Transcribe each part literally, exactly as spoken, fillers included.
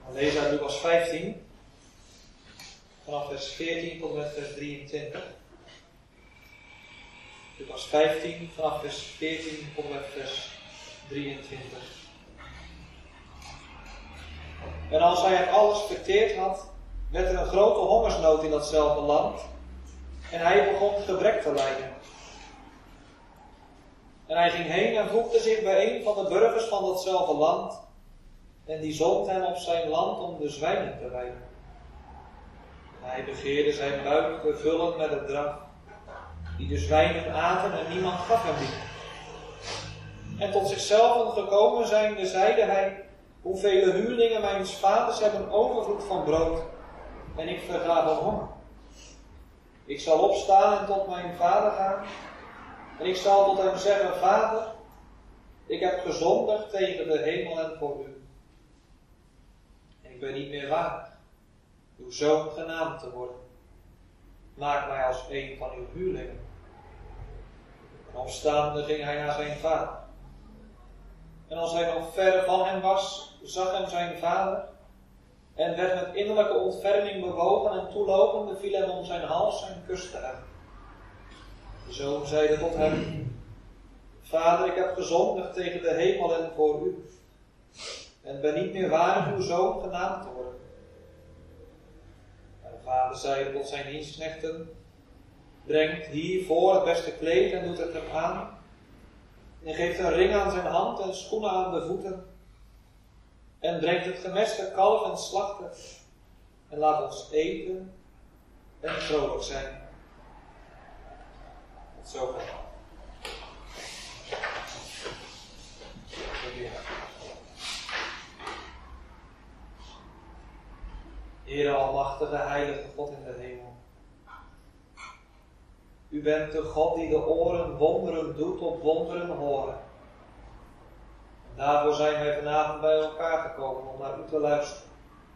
We lezen uit Lucas vijftien, vanaf vers veertien tot met vers drieëntwintig. Lucas vijftien, vanaf vers veertien tot met vers drieëntwintig. En als hij het alles verteerd had, werd er een grote hongersnood in datzelfde land. En hij begon gebrek te lijden. En hij ging heen en voegde zich bij een van de burgers van datzelfde land. En die zond hem op zijn land om de zwijnen te weiden. En hij begeerde zijn buik te vullen met het draf, die de zwijnen aten en niemand gaf hem die. En tot zichzelf gekomen zijnde, zeide hij: hoeveel huurlingen mijns vaders hebben overvloed van brood, en ik verga van honger. Ik zal opstaan en tot mijn vader gaan, en ik zal tot hem zeggen: Vader, ik heb gezondigd tegen de hemel en voor u. En ik ben niet meer waardig uw zoon genaamd te worden. Maak mij als een van uw huurlingen. En opstaande ging hij naar zijn vader. En als hij nog ver van hem was, zag hem zijn vader, en werd met innerlijke ontferming bewogen, en toelopende viel hem om zijn hals en kuste hem. De zoon zeide tot hem: Vader, ik heb gezondigd tegen de hemel en voor u, en ben niet meer waardig uw zoon genaamd te worden. En de vader zeide tot zijn dienstknechten: brengt hiervoor het beste kleed en doet het hem aan, en geeft een ring aan zijn hand en schoenen aan de voeten, en brengt het gemeste kalf en slacht het, en laat ons eten en vrolijk zijn. Tot zover. Heere almachtige, heilige God in de hemel. U bent de God die de oren wonderen doet op wonderen horen. En daarvoor zijn wij vanavond bij elkaar gekomen om naar u te luisteren.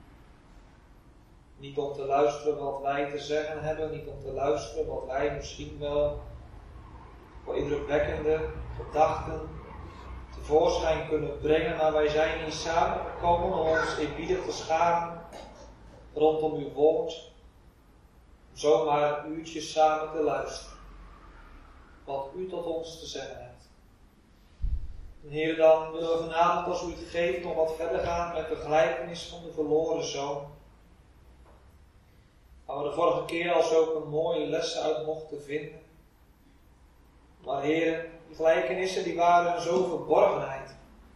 Niet om te luisteren wat wij te zeggen hebben, niet om te luisteren wat wij misschien wel voor indrukwekkende gedachten tevoorschijn kunnen brengen, maar wij zijn hier samengekomen om ons eerbiedig te scharen rondom uw woord, om zomaar een uurtje samen te luisteren wat u tot ons te zeggen hebt. En Heer, dan willen we vanavond, als u het geeft, nog wat verder gaan met de gelijkenis van de verloren zoon. Waar we de vorige keer al zulke mooie lessen uit mochten vinden. Maar Heer, die gelijkenissen die waren in zoveel verborgenheid.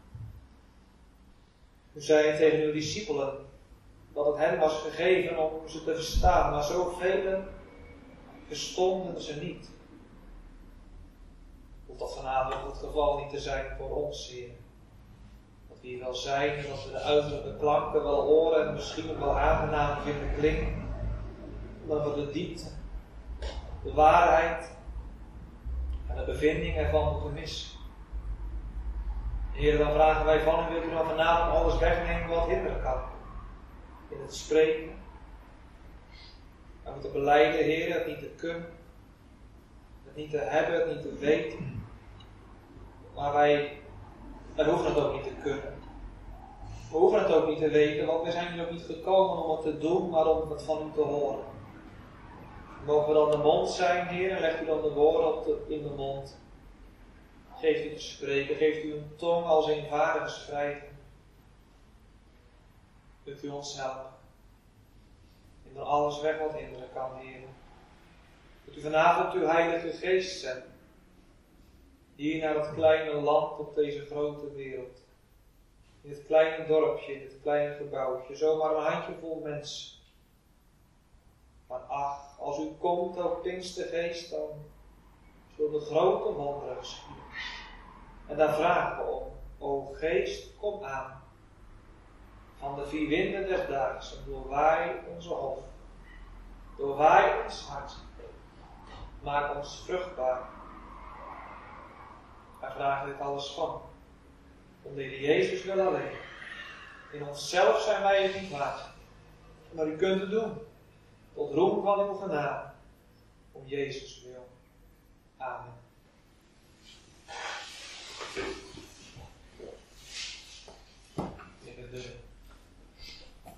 U zei tegen uw discipelen dat het hen was gegeven om ze te verstaan, maar zoveel verstonden ze niet. Hoeft dat vanavond het geval niet te zijn voor ons, Heer. Dat we hier wel zijn en dat we de uiterlijke klanken wel horen en misschien ook wel aangenaam vinden klinken. Dat we de diepte, de waarheid en de bevinding ervan moeten missen. Heer, dan vragen wij van u, wilt u dan vanavond alles wegnemen wat hinderen kan. In het spreken. We moeten belijden, Heer, het niet te kunnen. Het niet te hebben, het niet te weten. Maar wij, wij hoeven het ook niet te kunnen. We hoeven het ook niet te weten, want we zijn hier ook niet gekomen om het te doen, maar om het van u te horen. Mogen we dan de mond zijn, Heer, en legt u dan de woorden op de, in de mond. Geeft u te spreken, geeft u een tong als eenvoudige schrijven. Kunt u ons helpen. En dan alles weg wat hinderen kan, Heer. Kunt u vanavond uw Heilige Geest zenden. Hier naar het kleine land op deze grote wereld. In het kleine dorpje, in het kleine gebouwtje. Zomaar een handjevol mensen. Maar ach, als u komt, o Pinkstergeest, dan zullen de grote wonderen geschieden. En daar vragen we om. O Geest, kom aan. Van de vier winden des daags, en doorwaai onze hoofd. Doorwaai ons hart. Maak ons vruchtbaar. Wij vragen dit alles van. Om de Heer Jezus wil alleen. In onszelf zijn wij het niet waard. Maar u kunt het doen. Tot roem van uw genade. Om Jezus wil. Amen. In de deur.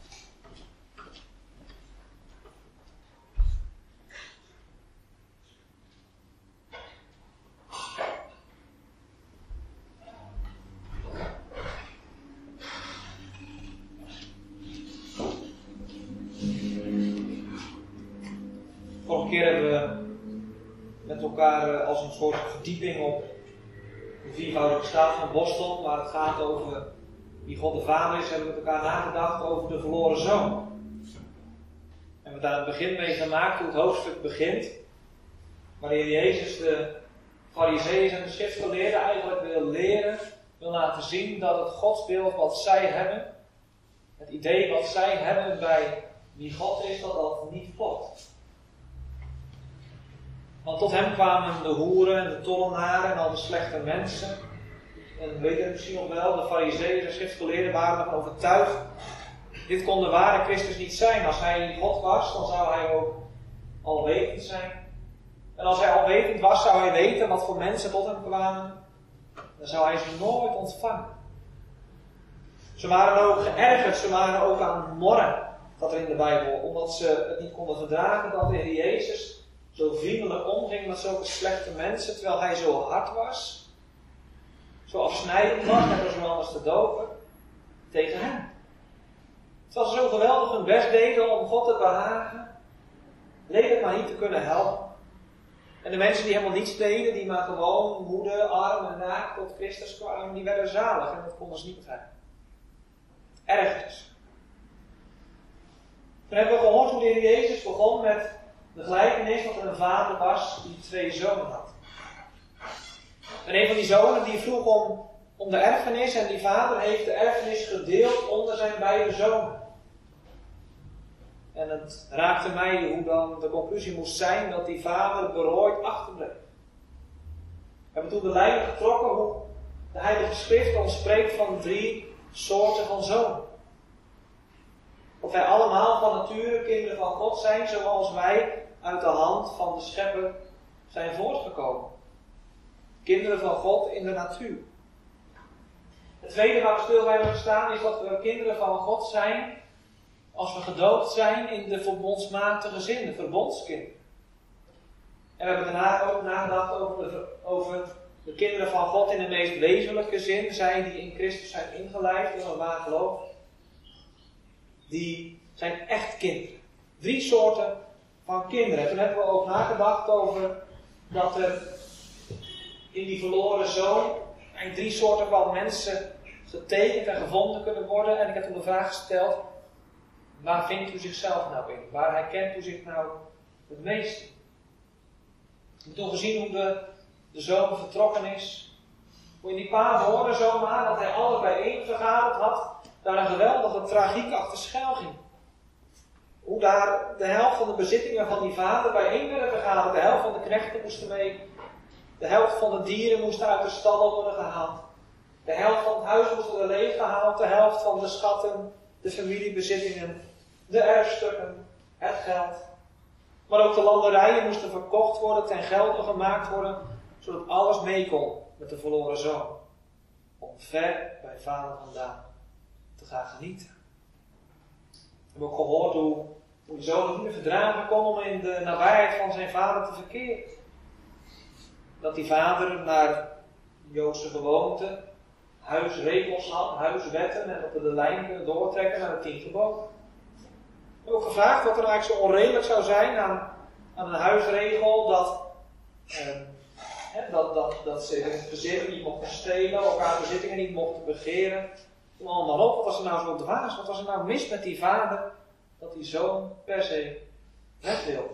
Vorige keer hebben we met elkaar als een soort verdieping op de viervoudige staat van Boston, waar het gaat over wie God de Vader is, hebben we met elkaar nagedacht over de verloren zoon. En we hebben daar het begin mee gemaakt, hoe het hoofdstuk begint, waarin Jezus de Farizeeën en de schriftgeleerden eigenlijk wil leren, wil laten zien dat het godsbeeld wat zij hebben, het idee wat zij hebben bij wie God is, dat dat niet klopt. Want tot hem kwamen de hoeren en de tollenaren en al de slechte mensen. En weet je misschien nog wel, de Farizeeën en schriftgeleerden waren ervan overtuigd. Dit kon de ware Christus niet zijn. Als hij God was, dan zou hij ook alwetend zijn. En als hij alwetend was, zou hij weten wat voor mensen tot hem kwamen. Dan zou hij ze nooit ontvangen. Ze waren ook geërgerd, ze waren ook aan morren, dat er in de Bijbel, omdat ze het niet konden verdragen dat de Heer Jezus zo vriendelijk omging met zulke slechte mensen, terwijl hij zo hard was, zo afsnijdend was, net als Johannes de Doper, tegen hen. Terwijl ze zo geweldig hun best deden om God te behagen, leek het maar niet te kunnen helpen. En de mensen die helemaal niets deden, die maar gewoon moede, arm en naakt tot Christus kwamen, die werden zalig en dat konden ze niet begrijpen. Ergens. Toen hebben we gehoord hoe de Heer Jezus begon met de gelijkenis dat er een vader was die twee zonen had. En een van die zonen die vroeg om, om de erfenis en die vader heeft de erfenis gedeeld onder zijn beide zonen. En het raakte mij hoe dan de conclusie moest zijn dat die vader berooid achterbleef. We hebben toen de lijn getrokken hoe de Heilige Schrift ons spreekt van drie soorten van zonen. Dat wij allemaal van nature kinderen van God zijn, zoals wij uit de hand van de Schepper zijn voortgekomen. Kinderen van God in de natuur. Het tweede waar we stil bij hebben gestaan is dat we kinderen van God zijn als we gedoopt zijn in de verbondsmatige zin, de verbondskinderen. En we hebben daarna ook nagedacht over de, over de kinderen van God in de meest wezenlijke zin, zij die in Christus zijn ingelijfd door een waar geloof. Die zijn echt kinderen. Drie soorten van kinderen. En toen hebben we ook nagedacht over dat er in die verloren zoon eigenlijk drie soorten van mensen getekend en gevonden kunnen worden. En ik heb toen de vraag gesteld, waar vindt u zichzelf nou in? Waar herkent u zich nou het meest in? We hebben toen gezien hoe de, de zoon vertrokken is. Hoe in die paar woorden zomaar, dat hij alles bijeen vergaderd had, daar een geweldige tragiek achter schuil ging. Hoe daar de helft van de bezittingen van die vader bijeen werden vergaderd. De helft van de knechten moesten mee. De helft van de dieren moesten uit de stallen worden gehaald. De helft van het huis moest worden leeggehaald. De helft van de schatten, de familiebezittingen, de erfstukken, het geld. Maar ook de landerijen moesten verkocht worden, ten gelde gemaakt worden, zodat alles mee kon met de verloren zoon. Om ver bij vader vandaan te gaan genieten. We hebben ook gehoord hoe, hoe de zoon het niet meer verdragen kon om in de nabijheid van zijn vader te verkeren. Dat die vader naar Joodse gewoonte huisregels had, huiswetten, en dat we de lijn kunnen doortrekken naar de tien geboden. We hebben ook gevraagd wat er eigenlijk zo onredelijk zou zijn aan, aan een huisregel dat, eh, hè, dat, dat, dat ze in het bezit niet mochten stelen, elkaar bezittingen niet mochten begeren. Kom allemaal op, wat was er nou zo dwaas? Wat was er nou mis met die vader dat die zoon per se weg wilde?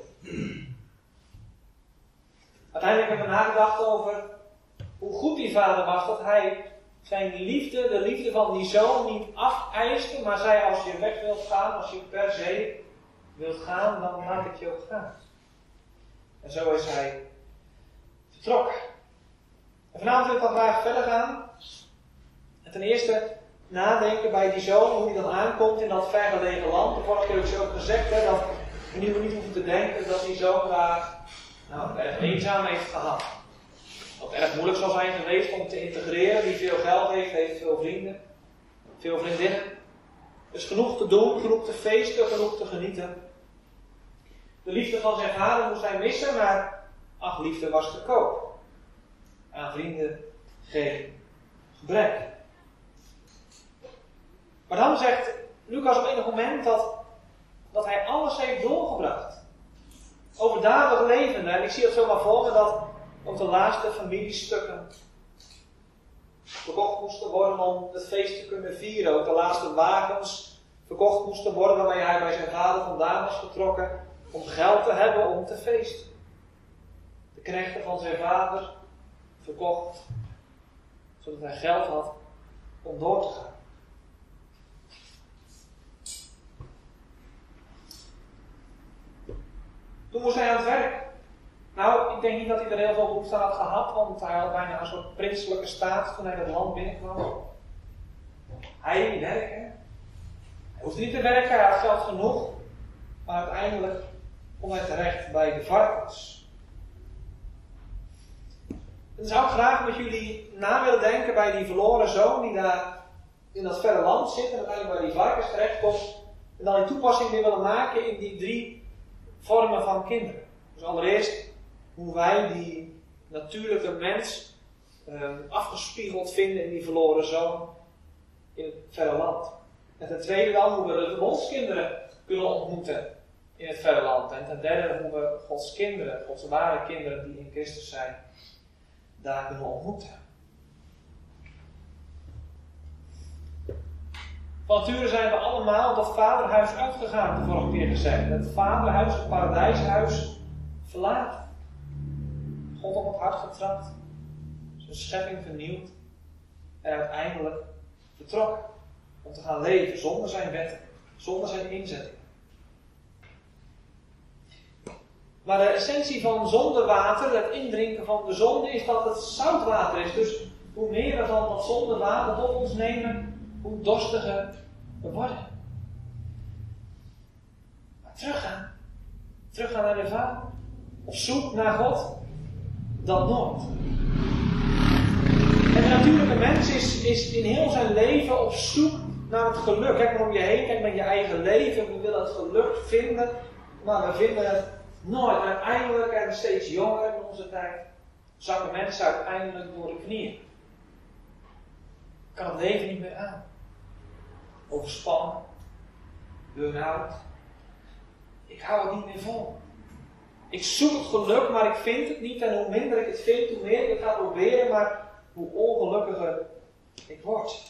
Uiteindelijk hebben we nagedacht over hoe goed die vader was, dat hij zijn liefde, de liefde van die zoon niet afeiste, maar zei: als je weg wilt gaan, als je per se wilt gaan, dan laat ik je ook gaan. En zo is hij vertrokken. En vanavond wil ik dan graag verder gaan. En ten eerste nadenken bij die zoon, hoe hij dan aankomt in dat vergelegen land. De vorige keer heb ik zo ook gezegd, hè, dat we niet, niet hoeven te denken dat die zoon daar nou, erg eenzaam heeft gehad. Dat het erg moeilijk zal zijn geweest om te integreren. Wie veel geld heeft, heeft veel vrienden, veel vriendinnen. Dus genoeg te doen, genoeg te feesten, genoeg te genieten. De liefde van zijn vader moest hij missen, maar ach, liefde was te koop. Aan vrienden geen gebrek. Maar dan zegt Lucas op enig moment dat, dat hij alles heeft doorgebracht. overdadig levende. En ik zie het zomaar voor me dat ook de laatste familiestukken verkocht moesten worden om het feest te kunnen vieren. Ook de laatste wagens verkocht moesten worden waarmee hij bij zijn vader vandaan was vertrokken om geld te hebben om te feesten. De knechten van zijn vader verkocht zodat hij geld had om door te gaan. Toen moest hij aan het werk. Nou, ik denk niet dat hij er heel veel behoefte aan had gehad, want hij had bijna een soort prinselijke staat toen hij het land binnenkwam. Hij werken. Hij hoefde niet te werken, hij had geld genoeg. Maar uiteindelijk kwam hij terecht bij de varkens. En dan zou ik graag met jullie na willen denken bij die verloren zoon die daar in dat verre land zit en uiteindelijk bij die varkens terechtkomt. En dan die toepassing weer willen maken in die drie vormen van kinderen. Dus allereerst hoe wij die natuurlijke mens eh, afgespiegeld vinden in die verloren zoon in het verre land. En ten tweede dan hoe we de verbondskinderen kunnen ontmoeten in het verre land. En ten derde hoe we Gods kinderen, Gods ware kinderen die in Christus zijn, daar kunnen ontmoeten. Van nature zijn we allemaal dat vaderhuis uitgegaan, de vorige keer gezegd. Het vaderhuis, het paradijshuis, verlaten. God op het hart getrapt, zijn schepping vernieuwd en uiteindelijk vertrokken om te gaan leven zonder zijn wetten, zonder zijn inzetting. Maar de essentie van zondewater, het indrinken van de zonde, is dat het zoutwater is. Dus hoe meer we van dat zondewater tot ons nemen, hoe dorstiger we worden. Maar teruggaan. Teruggaan naar de Vader. Op zoek naar God. Dat nooit. En de natuurlijke mens is, is in heel zijn leven op zoek naar het geluk. Kijk maar om je heen, kijk naar je eigen leven. We willen het geluk vinden, maar we vinden het nooit. En uiteindelijk, en steeds jonger in onze tijd, zakken mensen uiteindelijk door de knieën. Kan het leven niet meer aan. Overspannen. Burn-out. Ik hou het niet meer vol. Ik zoek het geluk, maar ik vind het niet. En hoe minder ik het vind, hoe meer ik het ga proberen, maar hoe ongelukkiger ik word.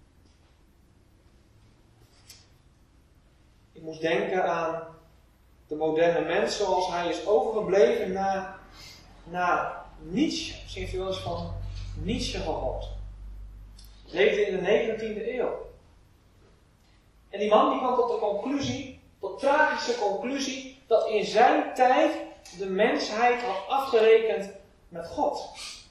Ik moest denken aan de moderne mens zoals hij is overgebleven na, na Nietzsche. Misschien heeft u wel eens van Nietzsche gehoord. Leefde in de negentiende eeuw. En die man die kwam tot de conclusie, tot de tragische conclusie, dat in zijn tijd de mensheid had afgerekend met God.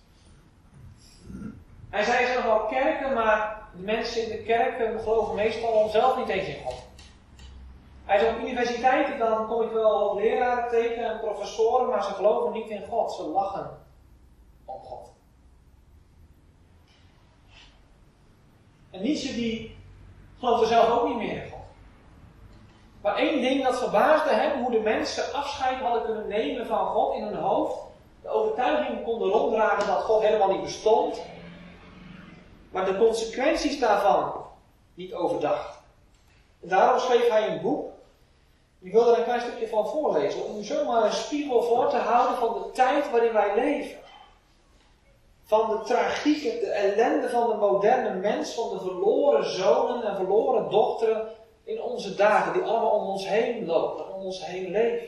Hij zei, er zijn nog wel kerken, maar de mensen in de kerken geloven meestal zelf niet eens in God. Hij zei, op universiteiten dan kom ik wel leraren tegen en professoren, maar ze geloven niet in God. Ze lachen om God. En Nietzsche die geloofde zelf ook niet meer in God. Maar één ding dat verbaasde hem, hoe de mensen afscheid hadden kunnen nemen van God in hun hoofd. De overtuiging konden ronddragen dat God helemaal niet bestond. Maar de consequenties daarvan niet overdacht. En daarom schreef hij een boek. Ik wil er een klein stukje van voorlezen. Om u zomaar een spiegel voor te houden van de tijd waarin wij leven. Van de tragiek, de ellende van de moderne mens. Van de verloren zonen en verloren dochteren in onze dagen. Die allemaal om ons heen lopen. Om ons heen leven.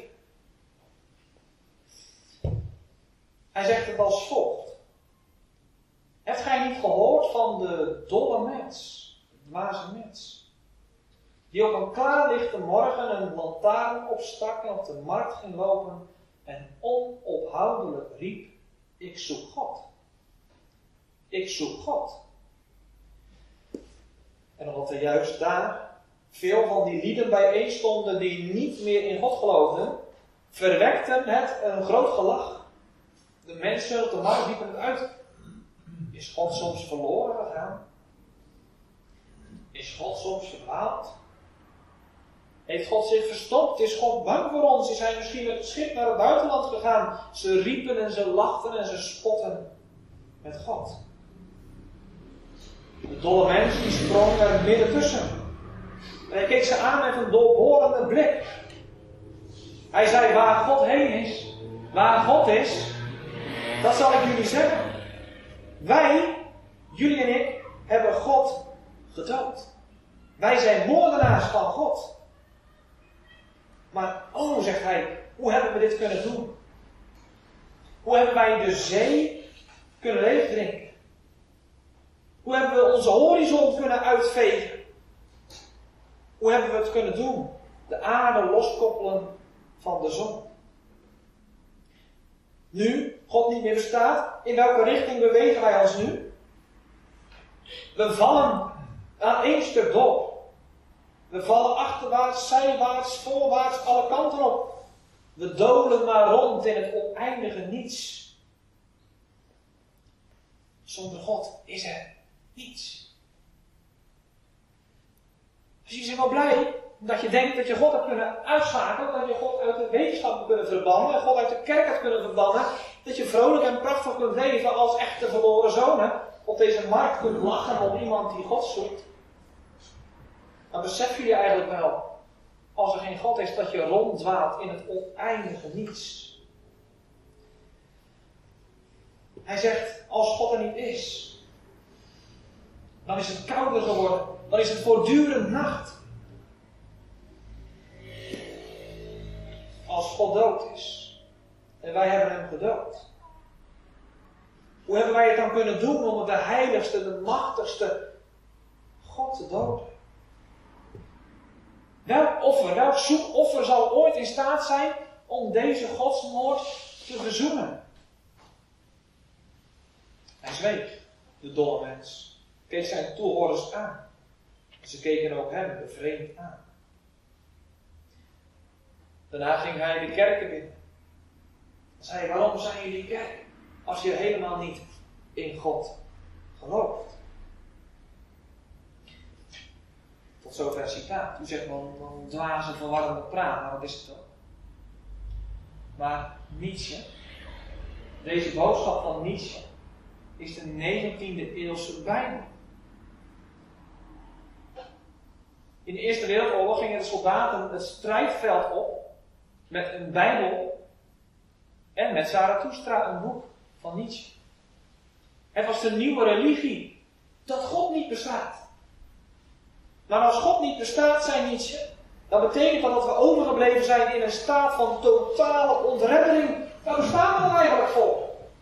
Hij zegt het als volgt. Hebt gij niet gehoord van de dolle mens? De dwaze mens. Die op een klaarlichte morgen een lantaarn opstak en op de markt ging lopen en onophoudelijk riep, ik zoek God. Ik zoek God. En omdat er juist daar veel van die lieden bijeen stonden die niet meer in God geloofden, verwekte het een groot gelach. De mensen op de markt riepen het uit. Is God soms verloren gegaan? Is God soms verdwaald? Heeft God zich verstopt? Is God bang voor ons? Is hij misschien met het schip naar het buitenland gegaan? Ze riepen en ze lachten en ze spotten met God. De dolle mens die sprong er midden tussen. En hij keek ze aan met een doorborende blik. Hij zei, waar God heen is, waar God is, dat zal ik jullie zeggen. Wij, jullie en ik, hebben God gedood. Wij zijn moordenaars van God. Maar, oh, zegt hij, hoe hebben we dit kunnen doen? Hoe hebben wij de zee kunnen leegdrinken? Hoe hebben we onze horizon kunnen uitvegen? Hoe hebben we het kunnen doen? De aarde loskoppelen van de zon. Nu God niet meer bestaat, in welke richting bewegen wij ons nu? We vallen aan één stuk door. We vallen achterwaarts, zijwaarts, voorwaarts, alle kanten op. We dolen maar rond in het oneindige niets. Zonder God is er niets. Dus je bent wel blij dat je denkt dat je God hebt kunnen uitschakelen, dat je God uit de wetenschap hebt kunnen verbannen, God uit de kerk hebt kunnen verbannen, dat je vrolijk en prachtig kunt leven als echte verloren zonen, op deze markt kunt lachen op iemand die God zoekt. Dan besef je je eigenlijk wel, als er geen God is, dat je ronddwaalt in het oneindige niets. Hij zegt, als God er niet is, dan is het kouder geworden, dan is het voortdurend nacht. Als God dood is, en wij hebben hem gedood. Hoe hebben wij het dan kunnen doen om de heiligste, de machtigste God te doden? Welk offer, welk zoekoffer zal ooit in staat zijn om deze godsmoord te verzoenen? Hij zweeg, de dolle mens, keek zijn toehoorders aan. Ze keken ook hem bevreemd aan. Daarna ging hij de kerken binnen. Hij zei, waarom zijn jullie kerk als je helemaal niet in God gelooft? Tot zover het citaat. U zegt wel een dwaze, verwarrende praat, maar wat is het dan? Maar Nietzsche, deze boodschap van Nietzsche, is de negentiende eeuwse Bijbel. In de Eerste Wereldoorlog gingen de soldaten het strijdveld op met een Bijbel en met Zarathustra, een boek van Nietzsche. Het was de nieuwe religie, dat God niet bestaat. Maar als God niet bestaat, zei Nietzsche, dan betekent dat dat we overgebleven zijn in een staat van totale ontreddering. Waar bestaan we dan eigenlijk voor?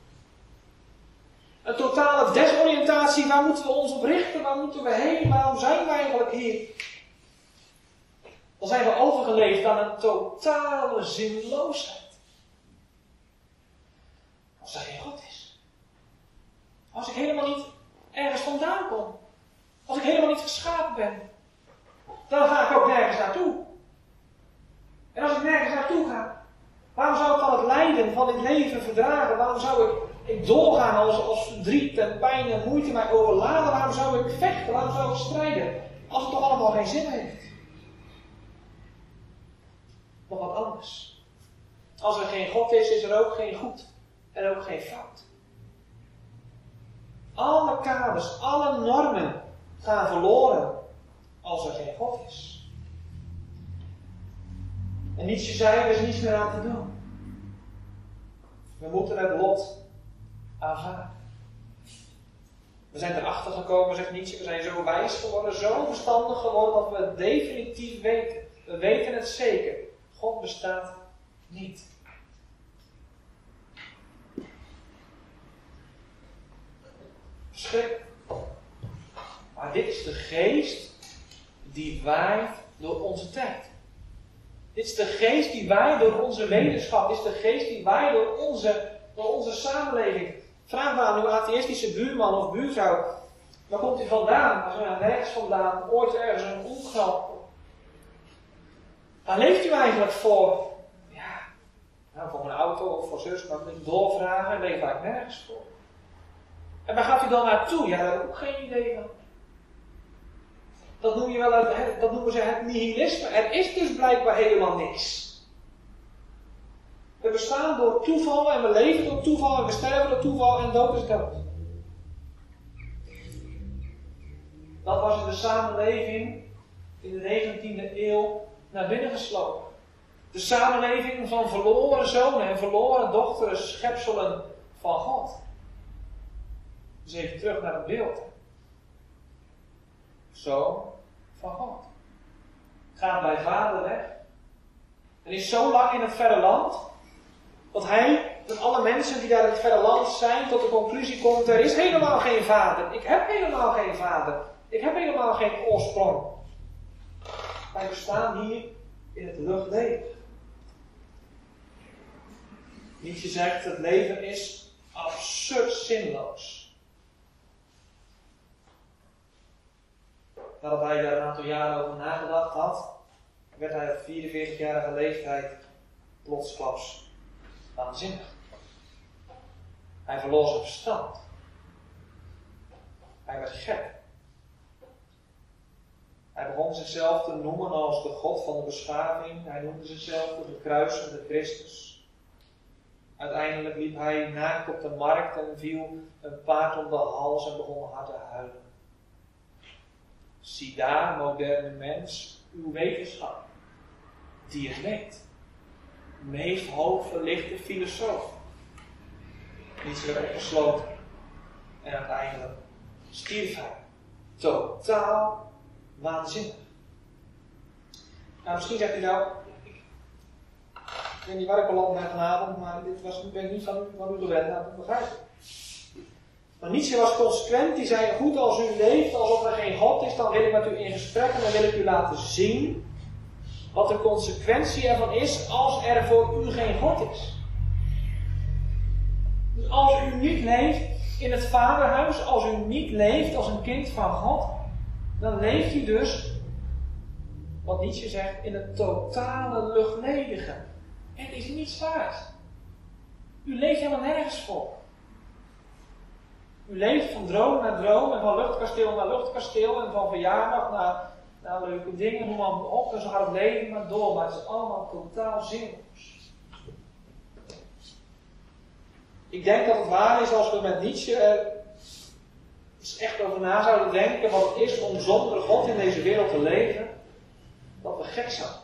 Een totale desoriëntatie, waar moeten we ons op richten? Waar moeten we heen? Waarom zijn we eigenlijk hier? Dan zijn we overgeleefd aan een totale zinloosheid. Als er geen God is. Als ik helemaal niet ergens vandaan kom. Als ik helemaal niet geschapen ben. Dan ga ik ook nergens naartoe. En als ik nergens naartoe ga, waarom zou ik dan het lijden van dit leven verdragen? Waarom zou ik, ik doorgaan als, als verdriet en pijn en moeite mij overladen? Waarom zou ik vechten? Waarom zou ik strijden? Als het toch allemaal geen zin heeft? Nog wat anders. Als er geen God is, is er ook geen goed. En ook geen fout. Alle kaders, alle normen gaan verloren als er geen God is. En Nietzsche zei, er is niets meer aan te doen. We moeten het lot aanvaarden. We zijn erachter gekomen, zegt Nietzsche, we zijn zo wijs geworden, zo verstandig geworden dat we het definitief weten. We weten het zeker. God bestaat niet. Verschrikkelijk. Maar dit is de geest die waait door onze tijd. Dit is de geest die waait door onze wetenschap. Dit is de geest die waait door onze, door onze samenleving. Vraag maar aan uw atheïstische buurman of buurvrouw. Waar komt u vandaan? Als u naar nergens vandaan, ooit ergens een ongeluk. Waar leeft u eigenlijk voor? Ja, nou, voor mijn auto of voor zus, maar ik doorvragen, leef ik nergens voor. En waar gaat u dan naartoe? Ja, daar heb ik ook geen idee van. Dat, noem je wel het, dat noemen ze het nihilisme. Er is dus blijkbaar helemaal niks. We bestaan door toeval en we leven door toeval en we sterven door toeval en dood is dood. Dat was in de samenleving in de negentiende eeuw naar binnen geslopen. De samenleving van verloren zonen en verloren dochteren, schepselen van God. Dus even terug naar het beeld. Zoon van God. Gaat bij vader weg. En is zo lang in het verre land, dat hij, dat alle mensen die daar in het verre land zijn, tot de conclusie komt, er is helemaal geen vader. Ik heb helemaal geen vader. Ik heb helemaal geen oorsprong. Wij bestaan hier in het luchtleven. Nietzsche zegt, het leven is absurd zinloos. Nadat hij daar een aantal jaren over nagedacht had, werd hij op vierenveertigjarige leeftijd plotsklaps waanzinnig. Hij verloor zijn verstand. Hij werd gek. Hij begon zichzelf te noemen als de God van de beschaving. Hij noemde zichzelf de gekruisigde Christus. Uiteindelijk liep hij naakt op de markt en viel een paard om de hals en begon hard te huilen. Zie daar, moderne mens, uw wetenschap, die het weet. Meest hoogverlichte filosoof. Nietzsche werd opgesloten en uiteindelijk stierf hij. Totaal waanzinnig. Nou, misschien zegt u nou, ik weet niet waar ik al op ben vanavond, maar dit was, ben ik niet van, van u gewend, nou, dat begrijp ik. Maar Nietzsche was consequent, die zei, goed, als u leeft alsof er geen God is, dan wil ik met u in gesprek en dan wil ik u laten zien wat de consequentie ervan is als er voor u geen God is. Dus als u niet leeft in het vaderhuis, als u niet leeft als een kind van God, dan leeft u dus, wat Nietzsche zegt, in het totale luchtledige. Er is niets waard. U leeft helemaal nergens voor. U leeft van droom naar droom en van luchtkasteel naar luchtkasteel en van verjaardag naar, naar leuke dingen, noem maar op. En zo gaat het leven maar door, maar het is allemaal totaal zinloos. Ik denk dat het waar is als we met Nietzsche er eens echt over na zouden denken wat het is om zonder God in deze wereld te leven, dat we gek zijn.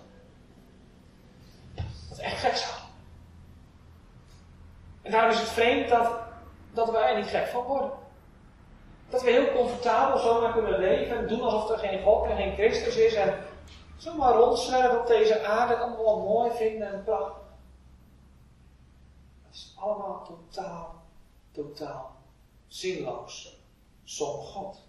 Dat we echt gek zijn. En daarom is het vreemd dat, dat wij er niet gek van worden. Dat we heel comfortabel zomaar kunnen leven en doen alsof er geen God en geen Christus is en zomaar rondzwerven op deze aarde en allemaal wat mooi vinden en prachtig. Het is allemaal totaal, totaal zinloos zonder God.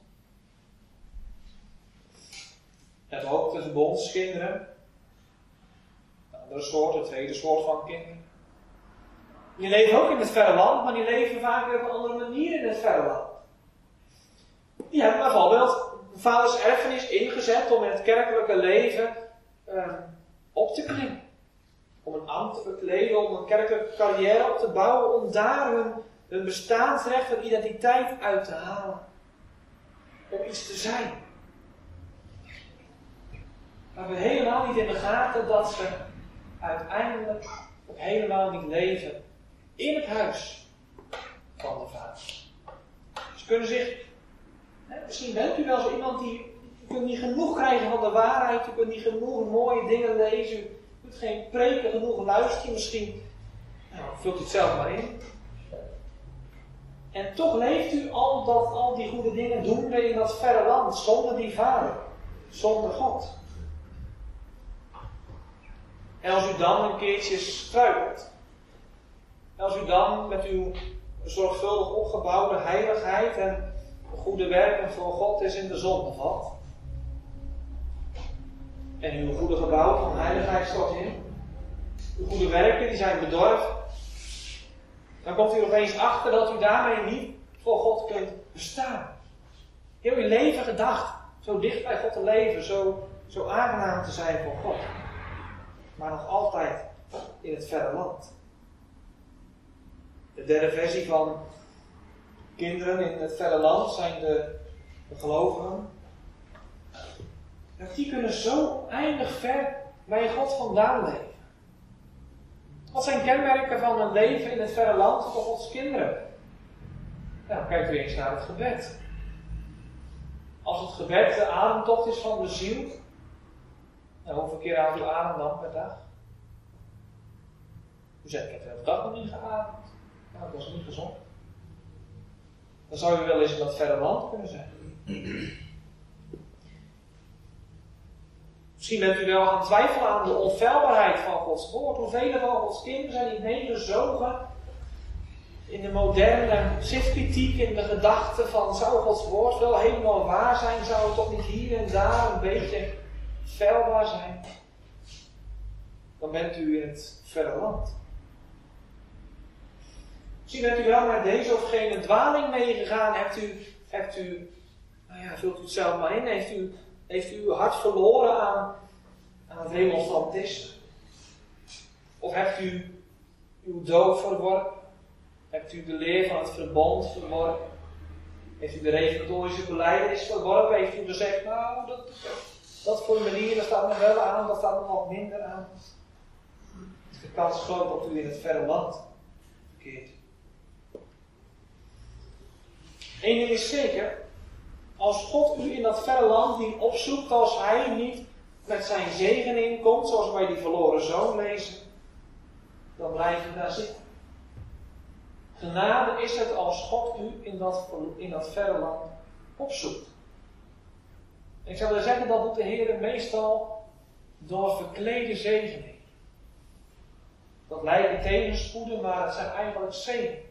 Het ook de verbondskinderen, de andere soort, de tweede soort van kinderen. Die leven ook in het verre land, maar die leven vaak weer op een andere manier in het verre land. Die hebben bijvoorbeeld vaders erfenis ingezet om in het kerkelijke leven uh, op te klimmen. Om een ambt te bekleden, om een kerkelijke carrière op te bouwen, om daar hun, hun bestaansrecht, hun identiteit uit te halen. Om iets te zijn. Maar we hebben helemaal niet in de gaten dat ze uiteindelijk ook helemaal niet leven in het huis van de Vader. Ze kunnen zich, hè, misschien bent u wel zo iemand die, u kunt niet genoeg krijgen van de waarheid, u kunt niet genoeg mooie dingen lezen, u kunt geen preken genoeg luisteren, misschien, nou, vult u het zelf maar in. En toch leeft u al, dat, al die goede dingen doen in dat verre land, zonder die Vader, zonder God. En als u dan een keertje struikelt, en als u dan met uw zorgvuldig opgebouwde heiligheid en goede werken voor God is in de zonde valt, en uw goede gebouw van heiligheid stort in, uw goede werken die zijn bedorven, dan komt u opeens achter dat u daarmee niet voor God kunt bestaan. Heel uw leven gedacht, zo dicht bij God te leven, zo, zo aangenaam te zijn voor God. Maar nog altijd in het verre land. De derde versie van kinderen in het verre land zijn de, de gelovigen. Dat die kunnen zo eindig ver bij God vandaan leven. Wat zijn kenmerken van een leven in het verre land voor Gods kinderen? Nou, kijk u eens naar het gebed. Als het gebed de ademtocht is van de ziel, nou, hoeveel keer haalt u adem dan per dag? U zegt, ik heb de hele dag nog niet geademd. Nou, dat is niet gezond. Dan zou u wel eens in dat verre land kunnen zijn. Misschien bent u wel aan het twijfelen aan de onfeilbaarheid van Gods woord. Hoeveel van Gods kinderen zijn niet meegezogen in de moderne zichtkritiek, in de gedachte van, zou Gods woord wel helemaal waar zijn? Zou het toch niet hier en daar een beetje feilbaar zijn? Dan bent u in het verre land. Misschien bent u wel naar deze of gene dwaling meegegaan. Hebt u, hebt u, nou ja, vult u het zelf maar in, heeft u, heeft u uw hart verloren aan, aan het remonstrantisme? Of hebt u uw doop verworpen? Hebt u de leer van het verbond verworpen? Heeft u de reformatorische belijdenis verworpen? Heeft u gezegd, nou, dat, dat formulier, dat staat me wel aan, dat staat me wat minder aan? De kans is groot dat u in het verre land verkeert. Eén ding is zeker, als God u in dat verre land niet opzoekt, als Hij niet met zijn zegening komt, zoals wij die verloren zoon lezen, dan blijf je daar zitten. Genade is het als God u in dat, in dat verre land opzoekt. Ik zou willen zeggen, dat doet de Heer meestal door verklede zegening. Dat lijken tegenspoeden, maar het zijn eigenlijk zegen.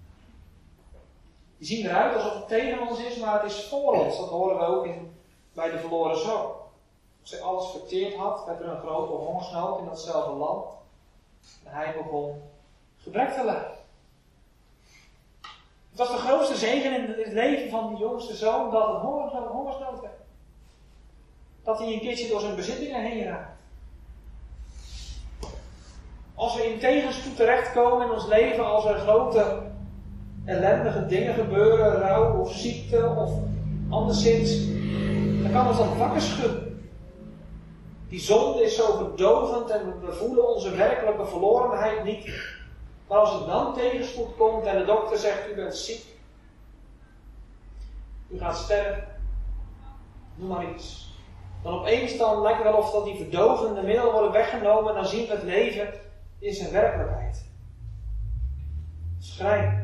Die zien eruit alsof het tegen ons is, maar het is voor ons. Dat horen we ook in, bij de verloren zoon. Als hij alles verteerd had, werd er een grote hongersnood in datzelfde land. En hij begon gebrek te lijden. Het was de grootste zegen in het leven van die jongste zoon dat het hongersnood, hongersnood werd. Dat hij een keertje door zijn bezittingen heen raakt. Als we in tegenspoed terechtkomen in ons leven, als er grote ellendige dingen gebeuren, rouw of ziekte of anderszins, dan kan ons dat wakker schudden. Die zonde is zo verdovend en we voelen onze werkelijke verlorenheid niet. Maar als er dan tegenspoed komt en de dokter zegt, u bent ziek, u gaat sterven, noem maar iets. Dan opeens dan lijkt het wel of dat die verdovende middelen worden weggenomen en dan zien we het leven in zijn werkelijkheid. Schrijnend.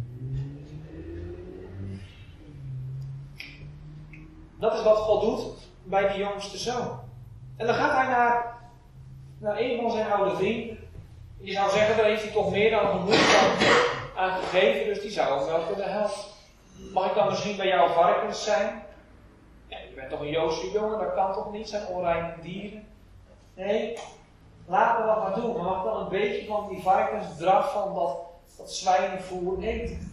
Dat is wat God doet bij die jongste zoon. En dan gaat hij naar, naar een van zijn oude vrienden. Je zou zeggen, daar heeft hij toch meer dan genoeg aan gegeven, dus die zou hem wel kunnen helpen. Mag ik dan misschien bij jou varkens zijn? Ja, je bent toch een Joodse jongen, dat kan toch niet, zijn onreine dieren? Nee, laten we dat maar doen. Maar mag dan een beetje van die varkensdraf, van dat, dat zwijnenvoer eten?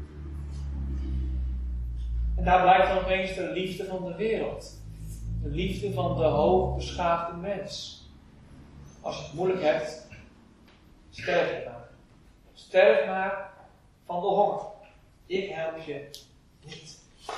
En daar blijft dan opeens de liefde van de wereld. De liefde van de hoogbeschaafde mens. Als je het moeilijk hebt, sterf maar. Sterf maar van de honger. Ik help je niet.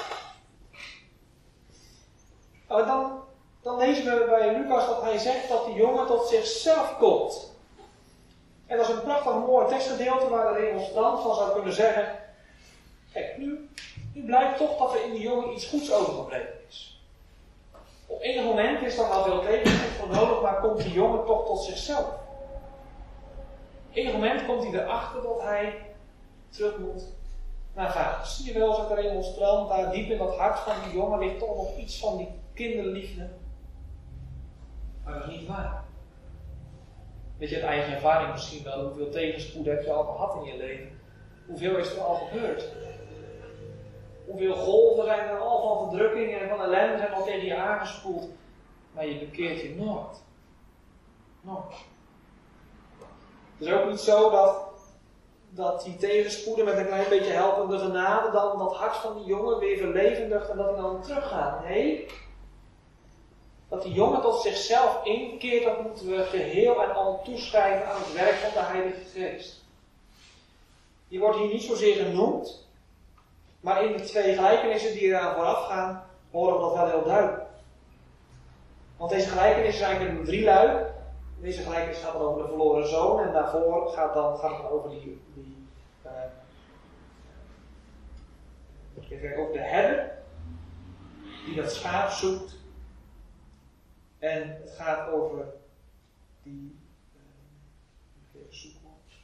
Nou, dan, dan lezen we bij Lucas dat hij zegt dat die jongen tot zichzelf komt. En dat is een prachtig mooi tekstgedeelte waar de remonstrant van zou kunnen zeggen, kijk, nu, nu blijkt toch dat er in die jongen iets goeds overgebleven is. Op enig moment is er wel veel tegenspoed voor nodig, maar komt die jongen toch tot zichzelf. Op enig moment komt hij erachter dat hij terug moet naar vader. Zie je wel, zegt de remonstrant, daar diep in dat hart van die jongen ligt toch nog iets van die kinderliefde. Maar dat is niet waar. Weet je, uit eigen ervaring misschien wel, hoeveel tegenspoed heb je al gehad in je leven? Hoeveel is er al gebeurd? Hoeveel golven zijn er al van verdrukking en van ellende zijn al tegen je aangespoeld? Maar je bekeert je nooit. Nooit. Het is ook niet zo dat, dat die tegenspoeden met een klein beetje helpende genade dan dat hart van die jongen weer verlevendigt en dat hij dan teruggaat. Nee. Dat die jongen tot zichzelf inkeert, dat moeten we geheel en al toeschrijven aan het werk van de Heilige Geest. Die wordt hier niet zozeer genoemd, maar in de twee gelijkenissen die eraan vooraf gaan, horen we dat wel heel duidelijk. Want deze gelijkenis is eigenlijk een drieluik. Deze gelijkenis gaat dan over de verloren zoon en daarvoor gaat, dan, gaat het dan over die, die uh, even over de herder die dat schaap zoekt. En het gaat over die, uh, even zoeken,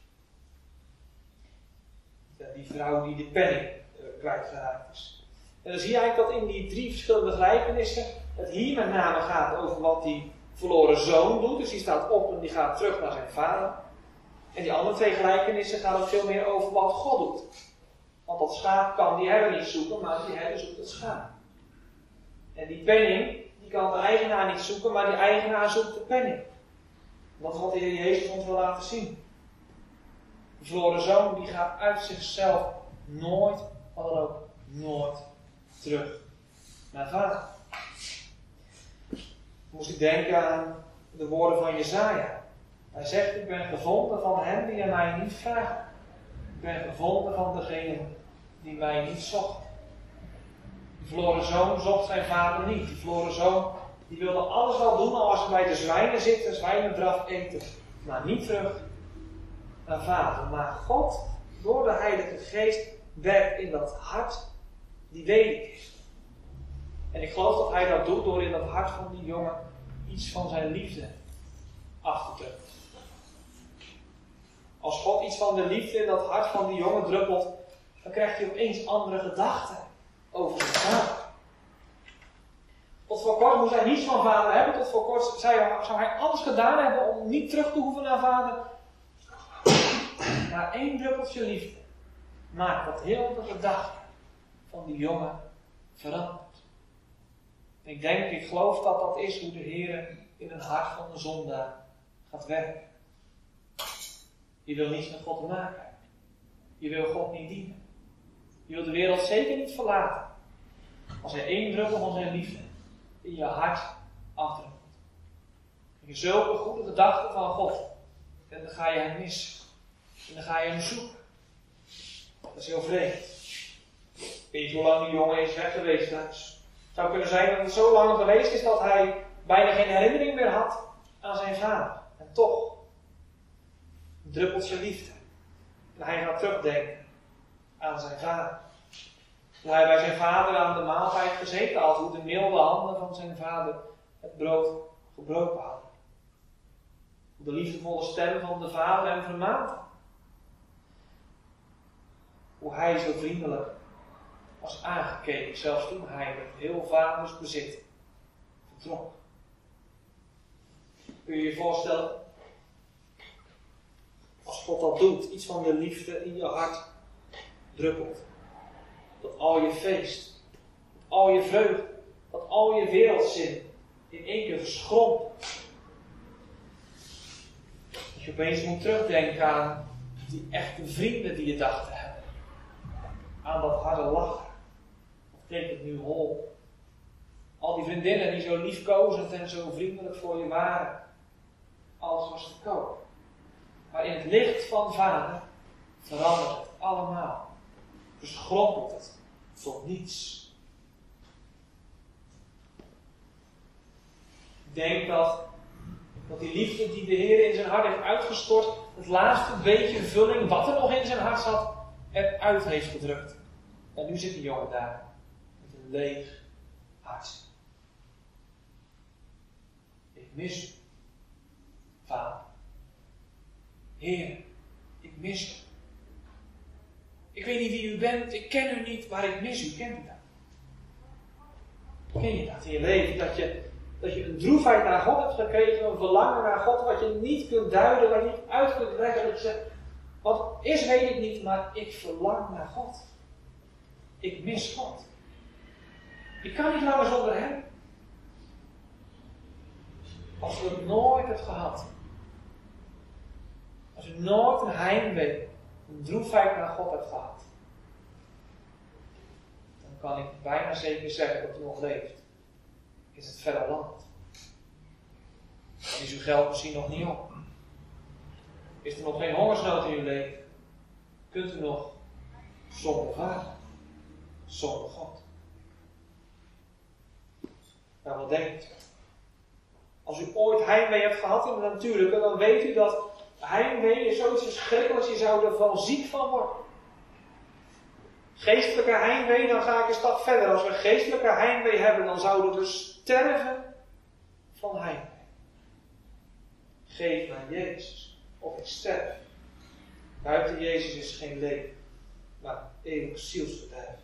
die vrouw die de penning uh, kwijtgeraakt is. En dan zie je eigenlijk dat in die drie verschillende gelijkenissen het hier met name gaat over wat die verloren zoon doet. Dus die staat op en die gaat terug naar zijn vader. En die andere twee gelijkenissen gaan het veel meer over wat God doet. Want dat schaap kan die herder niet zoeken, maar die herder zoekt het schaap. En die penning, die kan de eigenaar niet zoeken, maar die eigenaar zoekt de penning. Dat is wat de Heer Jezus ons wil laten zien. De verloren zoon die gaat uit zichzelf nooit, maar dan ook nooit terug naar vader. Moest ik denken aan de woorden van Jesaja. Hij zegt, ik ben gevonden van hen die aan mij niet vragen. Ik ben gevonden van degene die mij niet zocht. De verloren zoon zocht zijn vader niet. Die verloren zoon die wilde alles wel doen als hij bij de zwijnen zit en zwijnendraf eten. Maar niet terug naar vader. Maar God, door de Heilige Geest, werkt in dat hart die welig is. En ik geloof dat hij dat doet door in dat hart van die jongen iets van zijn liefde af te drukken. Als God iets van de liefde in dat hart van die jongen druppelt, dan krijgt hij opeens andere gedachten over zijn vader. Tot voor kort moest hij niets van vader hebben. Tot voor kort zou hij alles gedaan hebben om niet terug te hoeven naar vader. Maar één druppeltje liefde maakt dat heel de gedachte van die jongen verandert. Ik denk, ik geloof dat dat is hoe de Heer in het hart van de zondaar gaat werken. Je wil niets met God te maken hebben. Je wil God niet dienen. Je wilt de wereld zeker niet verlaten. Als hij één druppel van zijn liefde in je hart afdruppelt. En je zulke goede gedachten van God. En dan ga je hem missen. En dan ga je hem zoeken. Dat is heel vreemd. Ik weet niet hoe lang die jongen is weg geweest thuis. Het zou kunnen zijn dat het zo lang geweest is dat hij bijna geen herinnering meer had aan zijn vader. En toch, een druppeltje liefde. En hij gaat terugdenken aan zijn vader. Hoe hij bij zijn vader aan de maaltijd gezeten had, hoe de milde handen van zijn vader het brood gebroken hadden. Hoe de liefdevolle stem van de vader hem vermaande. Hoe hij zo vriendelijk was aangekeken, zelfs toen hij met heel vaders bezit vertrok. Kun je je voorstellen, als God dat doet, iets van de liefde in je hart druppelt, dat al je feest, dat al je vreugde, dat al je wereldzin in één keer verschrompelt. Dat je opeens moet terugdenken aan die echte vrienden die je dacht te hebben. Aan dat harde lachen. Of klinkt het nu hol? Al die vriendinnen die zo liefkozend en zo vriendelijk voor je waren. Alles was te koop. Maar in het licht van vader verandert het allemaal. Verschrompelt het tot niets. Ik denk dat, dat die liefde die de Heer in zijn hart heeft uitgestort, het laatste beetje vulling wat er nog in zijn hart zat, eruit heeft gedrukt. En nu zit die jongen daar met een leeg hart. Ik mis u, vader. Heer, ik mis u. Ik weet niet wie u bent, ik ken u niet, maar ik mis u. Kent u dat? Ken je dat in je leven? Dat je, dat je een droefheid naar God hebt gekregen, een verlangen naar God, wat je niet kunt duiden, wat je niet uit kunt leggen. Dat je zegt, wat is weet ik niet, maar ik verlang naar God. Ik mis God. Ik kan niet langer zonder hem. Als u het nooit hebt gehad. Als u nooit een heimwee, een droefheid naar God hebt gehad. Dan kan ik bijna zeker zeggen dat u nog leeft. Is het verre land. Dan is uw geld misschien nog niet op. Is er nog geen hongersnood in uw leven? Kunt u nog zonder vader? Zonder God? Nou, wat denkt u? Als u ooit heimwee hebt gehad in de natuurlijke, dan weet u dat heimwee is zoiets verschrikkelijks. Je zou er van ziek van worden. Geestelijke heimwee, dan ga ik een stap verder. Als we geestelijke heimwee hebben, dan zouden we sterven van heimwee. Geef naar Jezus, of ik sterf. Buiten Jezus is geen leven. maar eeuwig zielsverderf.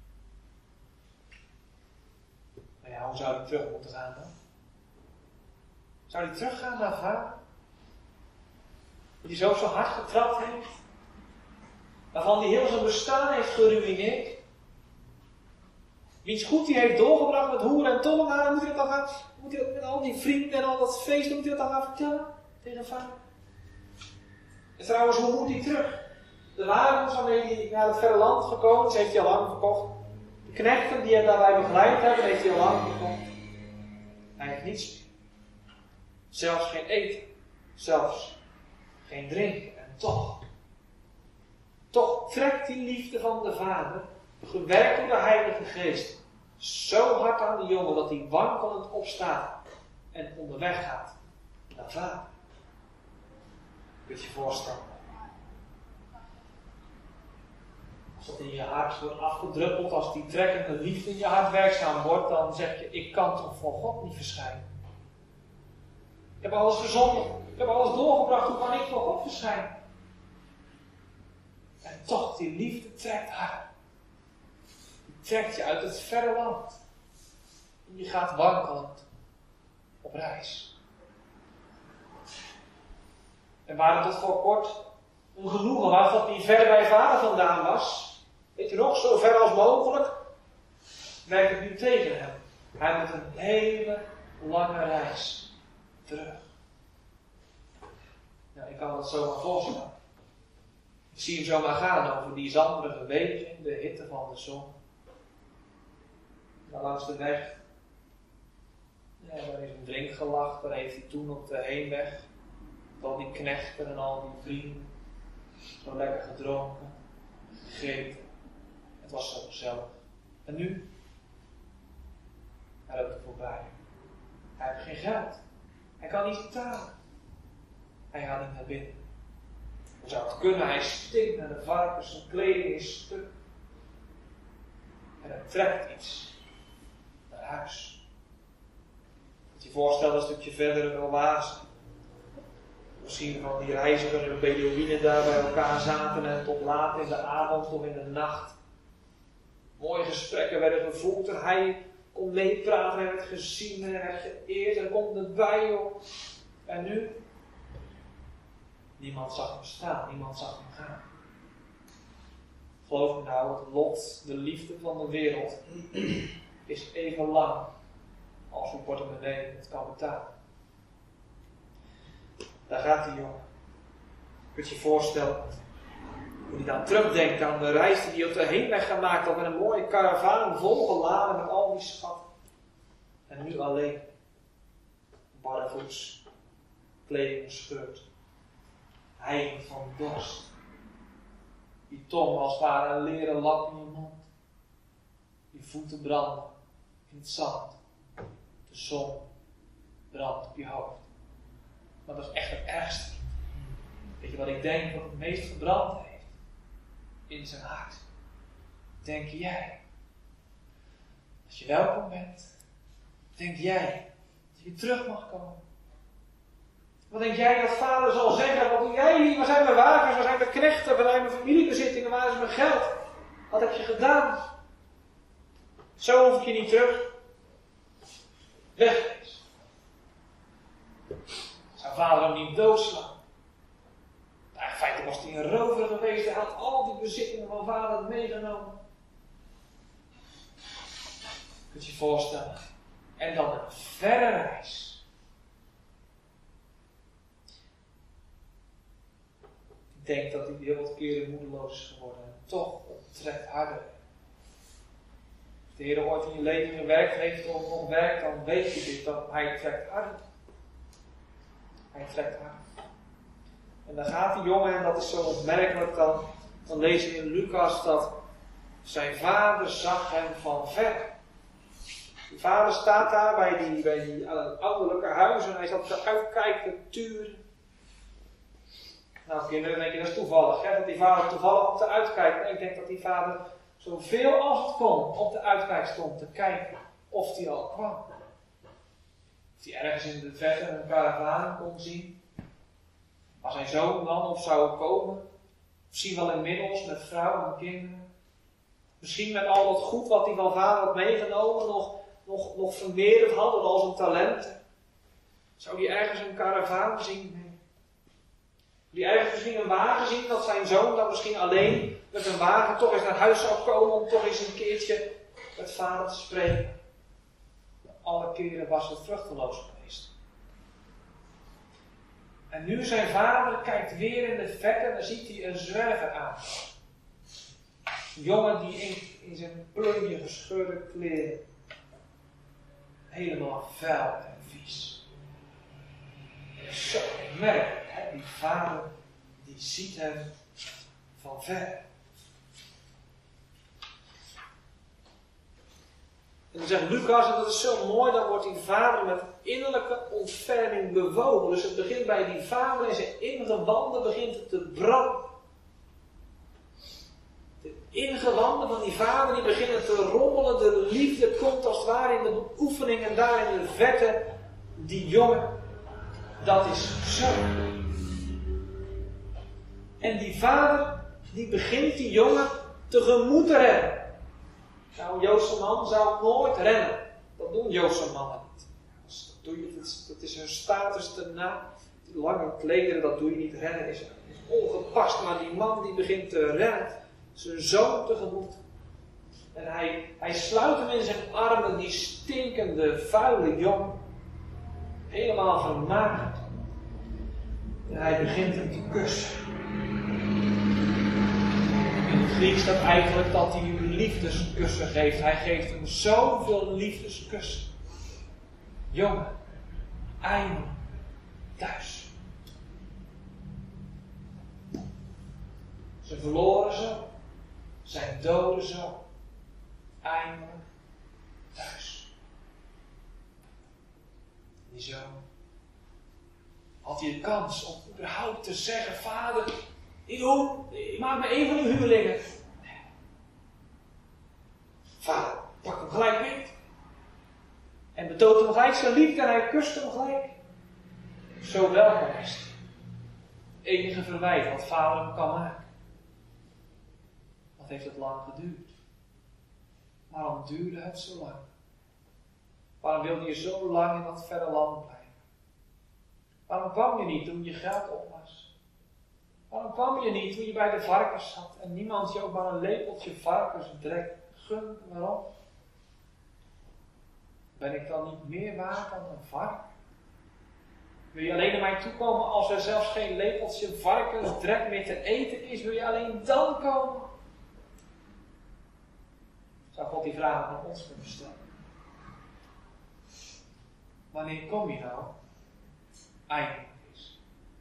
Maar ja, hoe zou hij terug moeten gaan dan? Zou hij teruggaan naar vader? Die zo zo hard getrapt heeft? Waarvan hij heel zijn bestaan heeft geruïneerd? Wiens goed hij heeft doorgebracht met hoeren en tollenaar, moet hij dat dan gaan, moet hij dat met al die vrienden en al dat feest, moet hij dat dan gaan vertellen tegen vader? En trouwens, hoe moet hij terug? De wagens waarmee hij naar het verre land gekomen is, heeft hij al lang verkocht. De knechten die hem daarbij begeleid hebben, heeft hij al lang verkocht. Hij heeft niets meer. Zelfs geen eten. Zelfs geen drinken. En toch, toch trekt die liefde van de Vader, gewerkt door de Heilige Geest, zo hard aan de jongen dat hij wankelend opstaat en onderweg gaat naar Vader. Kun je je voorstellen? Als dat in je hart wordt afgedruppeld, als die trekkende liefde in je hart werkzaam wordt, dan zeg je, ik kan toch voor God niet verschijnen. Ik heb alles gezondigd, ik heb alles doorgebracht, hoe kan ik voor God verschijnen? En toch, die liefde trekt harder. Die trekt je uit het verre land. En je gaat wankelend op reis. En waar het tot voor kort een genoegen was dat hij ver bij vader vandaan was, weet je nog, zo ver als mogelijk, werkt het nu tegen hem. Hij moet een hele lange reis terug. Nou, ik kan het zomaar voorstellen. Ik zie hem zomaar gaan over die zanderige wegen, de hitte van de zon. Maar langs de weg, ja, daar is een drinkgelach, daar heeft hij toen op de heenweg, met al die knechten en al die vrienden, zo lekker gedronken, gegeten. Het was zo gezellig. En nu? Hij loopt er voorbij. Hij heeft geen geld. Hij kan niet betalen. Hij gaat niet naar binnen. Hoe zou het kunnen? Hij stinkt naar de varkens, zijn kleding is stuk. En hij trekt iets naar huis. Moet je je voorstellen, een stukje verder een oase. Misschien van die reizigers en Bedouinen daar bij elkaar zaten en tot laat in de avond of in de nacht. Mooie gesprekken werden gevoerd en hij kon meepraten, hij werd gezien en hij werd geëerd en kon erbij op. En nu? Niemand zag hem staan, niemand zag hem gaan. Geloof me nou, het lot, de liefde van de wereld is even lang als uw portemonnee het kan betalen. Daar gaat die jongen. Kun je je voorstellen hoe hij dan terugdenkt aan de reis die hij op de heenweg gemaakt had met een mooie karavaan volgeladen met al die schatten. En nu alleen, barrevoets, kleding gescheurd, hijgend van dorst. Die tong als het ware een leren lap in je mond. Die voeten branden in het zand. De zon brandt op je hoofd. Maar dat is echt het ergste. Weet je wat ik denk wat het meest gebrand heeft? In zijn hart. Denk jij. Als je welkom bent, denk jij dat je terug mag komen. Wat denk jij dat vader zal zeggen? Wat doe jij hier? Waar zijn mijn wagens? Waar zijn mijn knechten? Waar zijn mijn familiebezittingen? Waar is mijn geld? Wat heb je gedaan? Zo hoef ik je niet terug. Wegwezen. Zou vader hem niet doodslaan? Nou, in feite was hij een rover geweest. Hij had al die bezittingen van vader meegenomen. Kun je je voorstellen? En dan een verre reis. Ik denk dat hij heel wat keren moedeloos is geworden. En toch, het trekt harder. Als de Heer ooit in je leven gewerkt heeft of nog werkt, dan weet je dit, dat hij trekt harder. Hij trekt harder. En dan gaat die jongen, en dat is zo opmerkelijk, dan, dan lezen we in Lucas dat zijn vader zag hem van ver. Die vader staat daar bij die, bij die ouderlijke huizen en hij zat te uitkijken, te turen. Nou kinderen, denk je, dat is toevallig, hè? Dat die vader toevallig op de uitkijk. En ik denk dat die vader zoveel als het kon op de uitkijk stond te kijken of die al kwam. Of hij ergens in de verte een karavaan kon zien. Waar zijn zoon dan of zou komen. Misschien wel inmiddels met vrouw en kinderen. Misschien met al dat goed wat hij van vader had meegenomen, nog, nog, nog vermeerderd had door al zijn talenten. Zou hij ergens een karavaan zien? Nee. Die ergens misschien een wagen zien, dat zijn zoon dan misschien alleen met een wagen toch eens naar huis zou komen om toch eens een keertje met vader te spreken. Alle keren was het vruchteloos geweest. En nu zijn vader kijkt weer in de verte en dan ziet hij een zwerver aan. Een jongen die in, in zijn plunje gescheurde kleren helemaal vuil en vies. Zo merkelijk, hè? Die vader die ziet hem van ver. En dan zegt Lucas, en dat is zo mooi, dan wordt die vader met innerlijke ontferming bewogen. Dus het begint bij die vader en zijn ingewanden begint het te branden. De ingewanden van die vader die beginnen te rommelen. De liefde komt als het ware in de beoefening en daar in de verte. Die jongen, dat is zo. En die vader, die begint die jongen tegemoet te rennen. Nou, een Joodse man zou nooit rennen. Dat doen Joodse mannen niet. Dat, doe je, dat is hun status te na. Die lange klederen, dat doe je niet. Rennen is, is ongepast. Maar die man die begint te rennen, zijn zoon tegemoet. En hij, hij sluit hem in zijn armen, die stinkende, vuile jongen. Helemaal vermagerd. En hij begint hem te kussen. In het Grieks staat eigenlijk dat hij hem liefdeskussen geeft. Hij geeft hem zoveel liefdeskussen. Jongen, eindelijk thuis. Zijn verloren zoon, zijn dode zoon, eindelijk thuis. Die zoon had hij de kans om überhaupt te zeggen: vader, ik doe, ik maak me een van uw huurlingen. Vader, pak hem gelijk mee. En betoont hem gelijk zijn liefde en hij kust hem gelijk. Zo welkom is het. Het enige verwijt wat vader hem kan maken. Wat heeft het lang geduurd? Waarom duurde het zo lang? Waarom wilde je zo lang in dat verre land blijven? Waarom kwam je niet toen je geld op was? Waarom kwam je niet toen je bij de varkens zat en niemand je ook maar een lepeltje varkensdrek gun? Waarom? Ben ik dan niet meer waard dan een varken? Wil je alleen naar mij toekomen als er zelfs geen lepeltje varkensdrek meer te eten is? Wil je alleen dan komen? Zou God die vraag aan ons kunnen stellen? Wanneer kom je nou? Eindelijk is.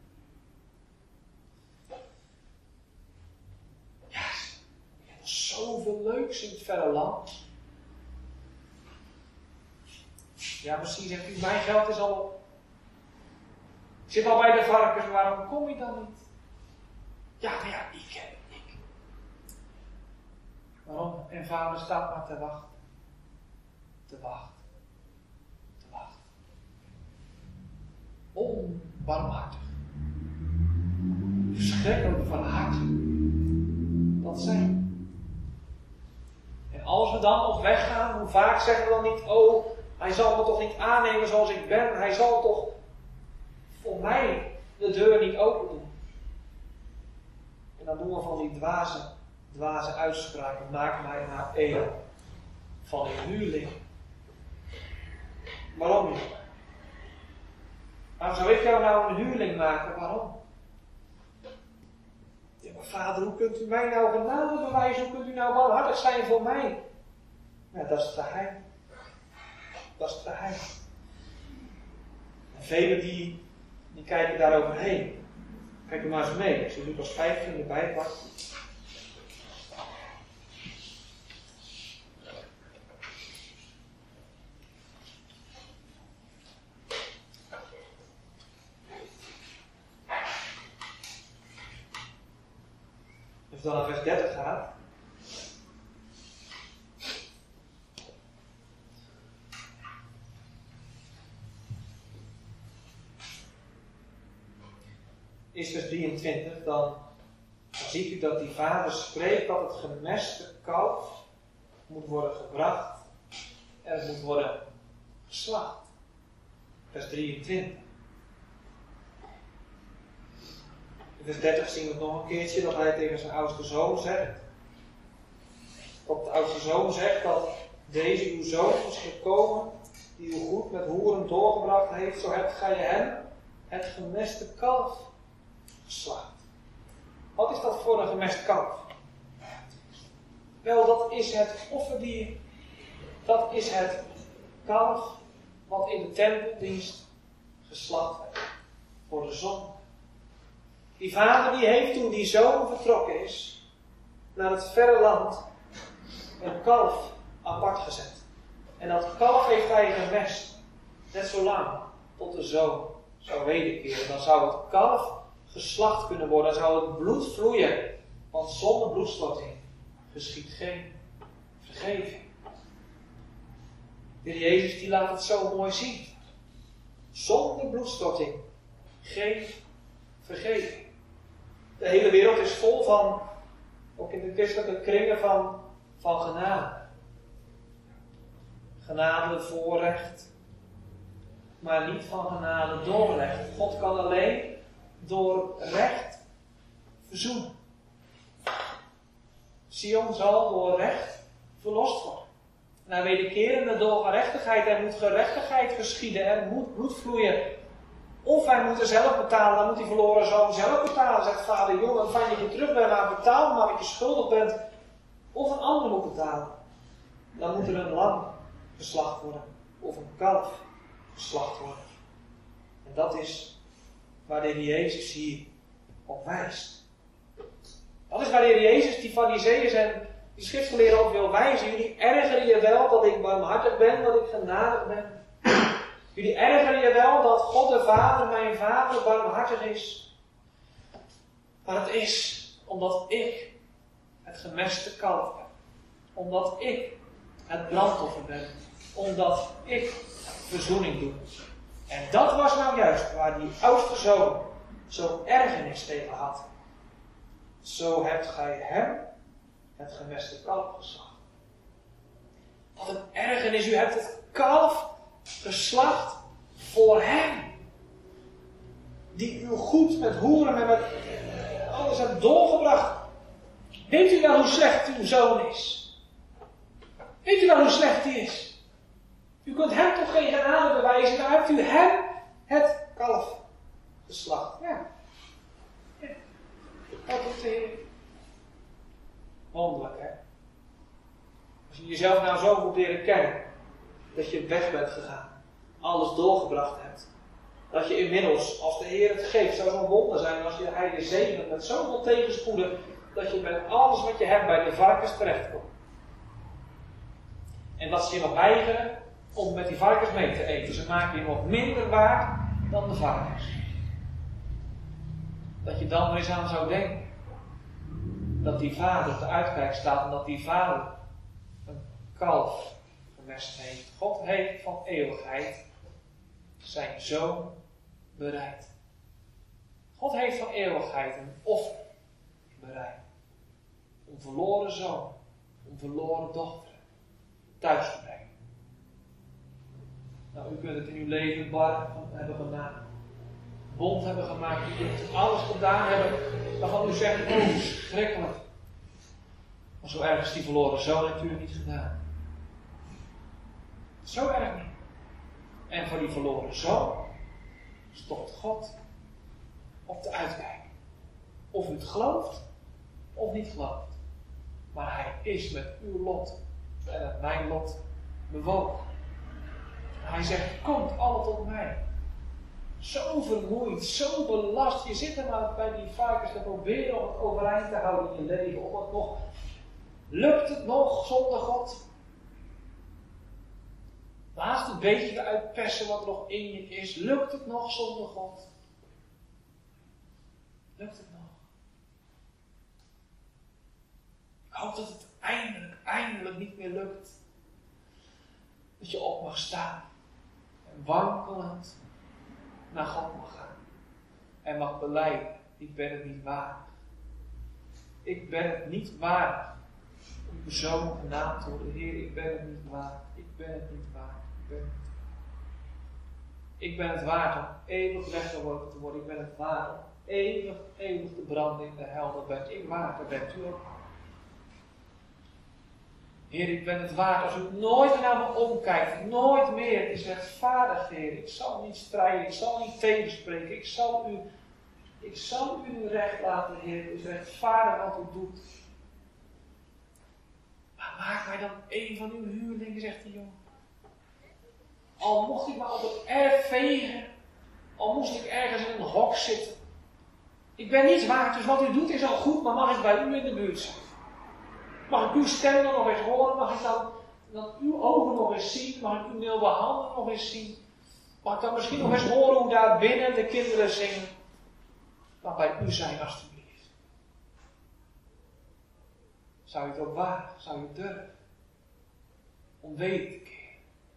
Ja, je hebt zoveel leuks in het verre land. Ja, misschien zegt u, mijn geld is al op. Ik zit al bij de varkens, waarom kom je dan niet? Ja, maar ja, ik heb ik. Waarom? En vader staat maar te wachten. Te wachten. Te wachten. Onbarmhartig. Verschrikkelijk van harte. Dat zijn. En als we dan op weg gaan, hoe vaak zeggen we dan niet, oh, hij zal me toch niet aannemen zoals ik ben. Hij zal toch voor mij de deur niet open doen. En dan doen we van die dwaze, dwaze uitspraken. Maak mij maar één van een huurling. Waarom niet? Waarom zou ik jou nou een huurling maken? Waarom? Ja, maar vader, hoe kunt u mij nou genade bewijzen? Hoe kunt u nou barmhartig zijn voor mij? Ja, dat is het geheim. Dat is het geheim. En velen die, die kijken daar overheen. Kijk er maar eens mee. Als je Lucas vijftien erbij pakt. Als je dan naar vers dertig gaat. Is vers drieëntwintig, dan, dan ziet u dat die vader spreekt dat het gemeste kalf moet worden gebracht en het moet worden geslacht. Vers drieëntwintig. In vers dertig zien we het nog een keertje dat hij tegen zijn oudste zoon zegt. Dat de oudste zoon zegt dat deze uw zoon is gekomen die uw goed met hoeren doorgebracht heeft, zo hebt gij hem het gemeste kalf geslacht. Wat is dat voor een gemest kalf? Wel, dat is het offerdier. Dat is het kalf wat in de tempeldienst geslacht werd voor de zonde. Die vader die heeft toen die zoon vertrokken is naar het verre land een kalf apart gezet. En dat kalf heeft hij gemest. Net zo lang tot de zoon zou wederkeren. Dan zou het kalf geslacht kunnen worden. Dan zou het bloed vloeien. Want zonder bloedstorting geschiedt geen vergeving. De Heer Jezus die laat het zo mooi zien. Zonder bloedstorting geen vergeving. De hele wereld is vol van, ook in de christelijke kringen, van, van genade. Genade voorrecht, maar niet van genade doorrecht. God kan alleen door recht verzoenen. Sion zal door recht verlost worden. Na wederkerende door gerechtigheid, er moet gerechtigheid geschieden, er moet bloed vloeien. Of wij moeten zelf betalen, dan moet die verloren zoon zelf betalen. Zegt vader, jongen, fijn dat je terug bent, maar betaal maar wat je schuldig bent. Of een ander moet betalen. Dan moet er een lam geslacht worden. Of een kalf geslacht worden. En dat is waar de Heer Jezus hier op wijst. Dat is waar de Heer Jezus die farizeeërs en die schriftgeleerden ook wil wijzen. Jullie ergeren je wel dat ik barmhartig ben, dat ik genadig ben. Jullie ergeren je wel dat God de Vader, mijn Vader, barmhartig is. Maar het is omdat ik het gemeste kalf ben. Omdat ik het brandoffer ben. Omdat ik verzoening doe. En dat was nou juist waar die oudste zoon zo'n ergernis tegen had. Zo hebt gij hem het gemeste kalf geslacht. Wat een ergernis, u hebt het kalf geslacht voor hem. Die u goed met hoeren en met alles hebt doorgebracht. Weet u wel hoe slecht uw zoon is? Weet u wel hoe slecht hij is? U kunt hem toch geen genade bewijzen, dan hebt u hem het kalf geslacht. Ja. Ja. Dat doet de Heer. Wonderlijk, hè? Als je jezelf nou zo moet leren kennen, dat je weg bent gegaan, alles doorgebracht hebt, dat je inmiddels, als de Heer het geeft, zou zo'n wonder zijn als je hij je zegent met zoveel tegenspoeden, dat je met alles wat je hebt bij de varkens terechtkomt. En dat ze je nog weigeren om met die varkens mee te eten. Ze maken je nog minder waard dan de varkens. Dat je dan er eens aan zou denken dat die vader op de uitkijk staat en dat die vader een kalf gemest heeft. God heeft van eeuwigheid zijn zoon bereid. God heeft van eeuwigheid een offer bereid. Een verloren zoon, een verloren dochter thuis te brengen. Nou, u kunt het in uw leven bar hebben gedaan. Bond hebben gemaakt. U kunt alles gedaan hebben waarvan u zegt, oh, schrikkelijk. Maar zo erg is die verloren zoon natuurlijk niet gedaan. Zo erg niet. En voor die verloren zoon stopt God op de uitkijk. Of u het gelooft, of niet gelooft. Maar hij is met uw lot en met mijn lot bewogen. Hij zegt, komt alle tot mij. Zo vermoeid, zo belast. Je zit er maar bij die varkens te proberen om het overeind te houden in je leven. Om het nog, lukt het nog zonder God? Laat het beetje eruit persen wat nog in je is. Lukt het nog zonder God? Lukt het nog? Ik hoop dat het eindelijk, eindelijk niet meer lukt. Dat je op mag staan. En wankelend naar God mag gaan. En mag belijden, ik ben het niet waardig. Ik ben het niet waard om uw zoon genaamd te worden. Heer, ik ben het niet waard. Ik ben het niet waard. Ik ben het, ik ben het waard om eeuwig weggeworpen te worden. Ik ben het waard om eeuwig, eeuwig te branden in de hel. Dat ben ik waard. Dat bent u ook. Heer, ik ben het waard. Als u nooit naar me omkijkt, nooit meer. Het is rechtvaardig, Heer. Ik zal niet strijden. Ik zal niet tegenspreken. Ik zal u, ik zal u uw recht laten, Heer. Het is rechtvaardig wat u doet. Maar maak mij dan een van uw huurlingen, zegt die jongen. Al mocht ik maar op het erf vegen. Al moest ik ergens in een hok zitten. Ik ben niets waard, dus wat u doet is al goed, maar mag ik bij u in de buurt zijn? Mag ik uw stem dan nog eens horen? Mag ik dan, dan uw ogen nog eens zien? Mag ik uw milde handen nog eens zien? Mag ik dan misschien nog eens horen hoe daar binnen de kinderen zingen? Maar bij u zijn alstublieft. Zou u het ook wagen? Zou u het durven? Om weten te keren?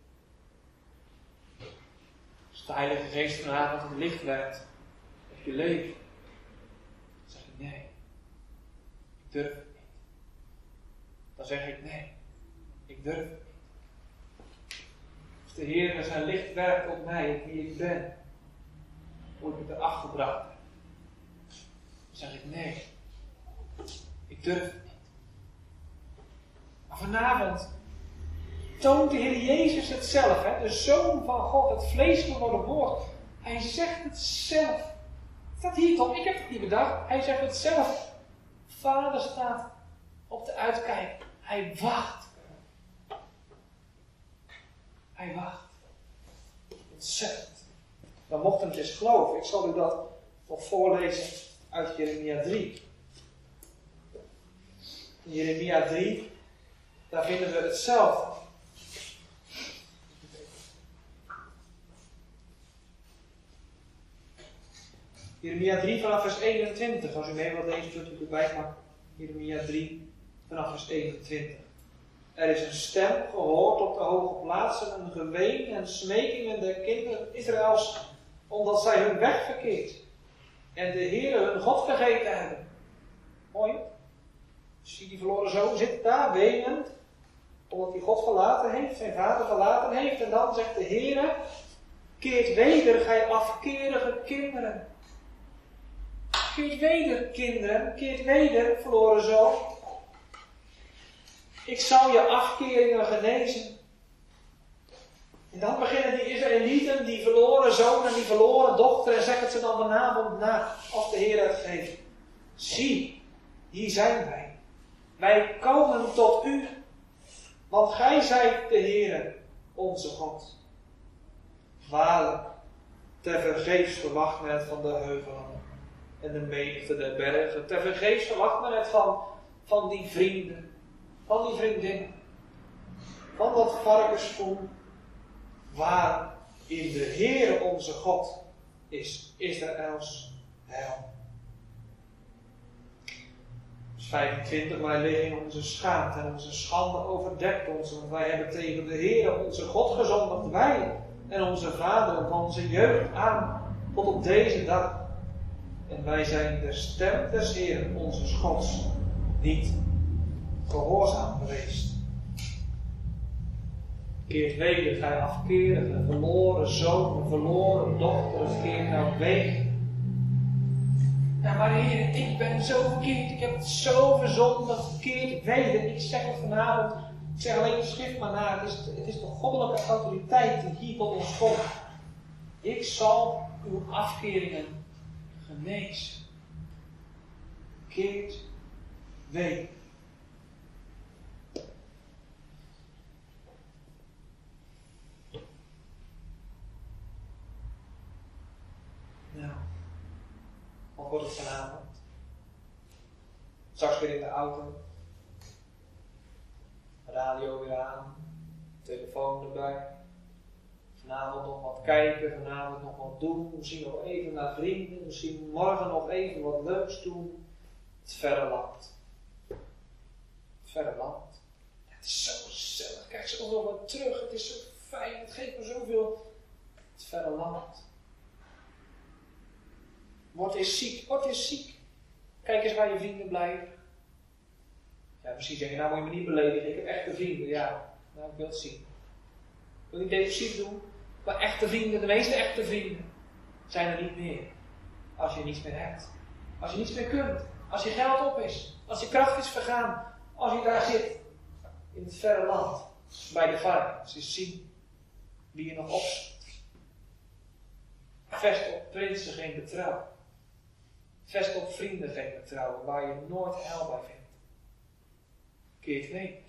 Als de Heilige Geest vanavond het licht werpt op je leven, dan zeg je nee. Ik durf het niet. Dan zeg ik nee. Ik durf het niet. Als de Heer met zijn licht werpt op mij, wie ik ben, hoe ik het erachter gebracht heb, dan zeg ik nee. Ik durf het niet. Maar vanavond toont de Heer Jezus het zelf, hè? De Zoon van God, het vlees geworden woord. Hij zegt het zelf. Het staat hier toch? Ik heb het niet bedacht. Hij zegt het zelf. Vader staat op de uitkijk. Hij wacht. Hij wacht. Ontzettend. Dan mocht hem het eens geloven. Ik zal u dat nog voorlezen uit Jeremia drie. In Jeremia drie, daar vinden we hetzelfde. Jeremia drie vanaf vers eenentwintig. Als u mee wilt lezen, kunt u erbij pakken. Jeremia drie vanaf vers eenentwintig. Er is een stem gehoord op de hoge plaatsen, een geween en smekingen der kinderen Israëls, omdat zij hun weg verkeerd en de Heere hun God vergeten hebben. Mooi. Zie die verloren zoon zit daar wenend, omdat hij God verlaten heeft, zijn vader verlaten heeft. En dan zegt de Heere: keert weder, gij afkerige kinderen. Keert weder, kinderen, keert weder, verloren zoon. Ik zal je afkeringen genezen. En dan beginnen die Israëlieten, die verloren zoon en die verloren dochter, en zeggen ze dan vanavond na, als de Heer het geeft. Zie, hier zijn wij. Wij komen tot u, want gij zijt de Heere, onze God. Waarlijk, tevergeefs verwacht men het van de heuvelen en de menigte der bergen. Tevergeefs verwacht men het van, van die vrienden, van die vriendinnen, van dat varkensvoer, waar in de Heere onze God is Israëls heil. Vers vijfentwintig, wij liggen in onze schaamte en onze schande overdekt ons, want wij hebben tegen de Heere onze God gezondigd, wij en onze vaderen van onze jeugd aan tot op deze dag. En wij zijn de stem des Heeren, onze Gods, niet gehoorzaam geweest. Keert weder, gij afkerige, verloren zoon, verloren dochter, keert nou weg. Ja, maar Heer, ik ben zo verkeerd, ik heb het zo verzondigd, keert weder. Ik zeg het vanavond, ik zeg alleen de schrift maar na, het is, het is de goddelijke autoriteit die hier tot ons komt. Ik zal uw afkeringen genezen. Keert weder. Nou, wat wordt het vanavond? Straks weer in de auto. Radio weer aan. Telefoon erbij. Vanavond nog wat kijken, vanavond nog wat doen. Misschien nog even naar vrienden. Misschien morgen nog even wat leuks doen. Het verre land. Het verre land. Het is zo gezellig. Kijk zo nog wat terug. Het is zo fijn. Het geeft me zoveel. Het verre land. Word eens ziek. Word eens ziek. Kijk eens waar je vrienden blijven. Ja, misschien zeg je, nou moet je me niet beledigen, ik heb echte vrienden. Ja, nou ik wil het zien. Ik wil niet depressief doen, maar echte vrienden, de meeste echte vrienden, zijn er niet meer. Als je niets meer hebt. Als je niets meer kunt. Als je geld op is. Als je kracht is vergaan. Als je daar zit. In het verre land. Bij de varkens. Eens zien wie je nog opzoekt. Vest op prinsen geen betrouw. Vest op vrienden geen betrouwen. Waar je nooit heil bij vindt. Keert mee.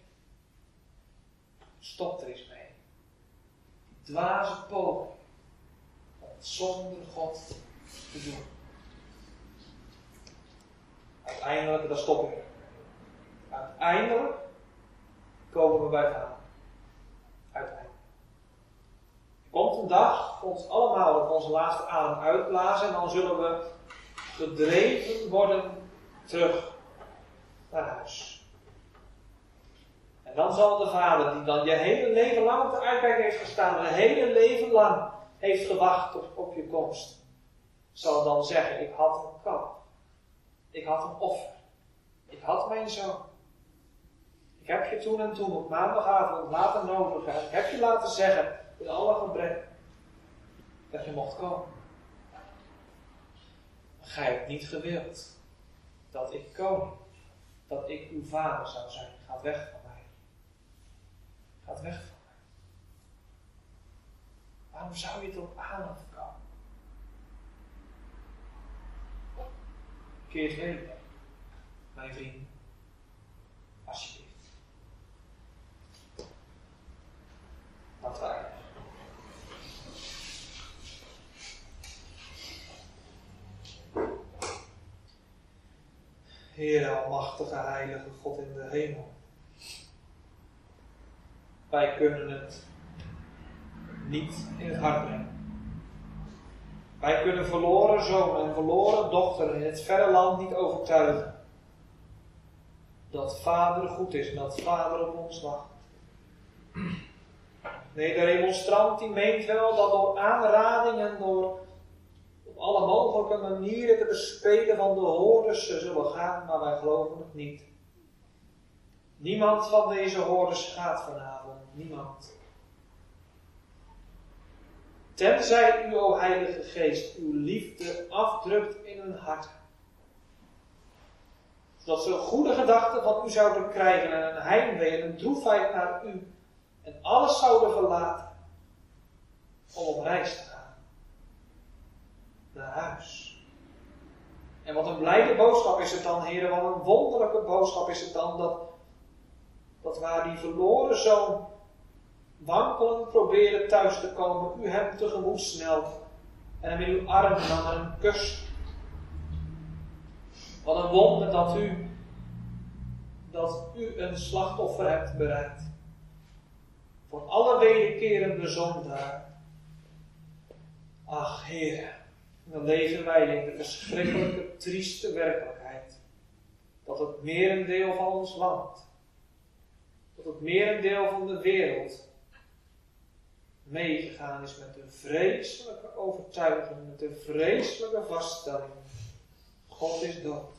Stop er eens mee. Die dwaze poging. Om het zonder God te doen. Uiteindelijk, daar stop ik. Uiteindelijk komen we bij Vader. Uiteindelijk. Er komt een dag voor ons allemaal dat we onze laatste adem uitblazen en dan zullen we gedreven worden terug naar huis. En dan zal de Vader, die dan je hele leven lang op de uitkijk heeft gestaan, je hele leven lang heeft gewacht op, op je komst, zal dan zeggen, ik had een kalf. Ik had een offer. Ik had mijn zoon. Ik heb je toen en toen op maandagavond laten nodigen. Ik heb je laten zeggen, in alle gebrek, dat je mocht komen. Maar gij hebt niet gewild dat ik koning, dat ik uw vader zou zijn. Gaat weg van mij. Gaat weg van mij. Waarom zou je erop aan komen? Keert mee, mijn vrienden. Alsjeblieft. Laten we eindigen. Heere, almachtige, heilige God in de hemel. Wij kunnen het niet in het hart brengen. Wij kunnen verloren zoon en verloren dochter in het verre land niet overtuigen. Dat Vader goed is en dat Vader op ons wacht. Nee, de remonstrant die meent wel dat door aanrading en door op alle mogelijke manieren te bespelen van de hoorders ze zullen gaan, maar wij geloven het niet. Niemand van deze hoorders gaat vanavond. Niemand. Tenzij u, o Heilige Geest, uw liefde afdrukt in hun hart. Zodat ze een goede gedachte van u zouden krijgen en een heimwee en een droefheid naar u. En alles zouden verlaten om op reis te gaan. Naar huis. En wat een blijde boodschap is het dan, heren, wat een wonderlijke boodschap is het dan, dat, dat waar die verloren zoon wankelend proberen thuis te komen, u hem tegemoet snelt en hem in uw armen nam en hem kust. Wat een wonder dat u, dat u een slachtoffer hebt bereid. Voor alle wederkerende zondaar. Ach, Heer, dan leven wij in de verschrikkelijke, trieste werkelijkheid. Dat het merendeel van ons land, dat het merendeel van de wereld meegegaan is met de vreselijke overtuiging, met de vreselijke vaststelling. God is dood.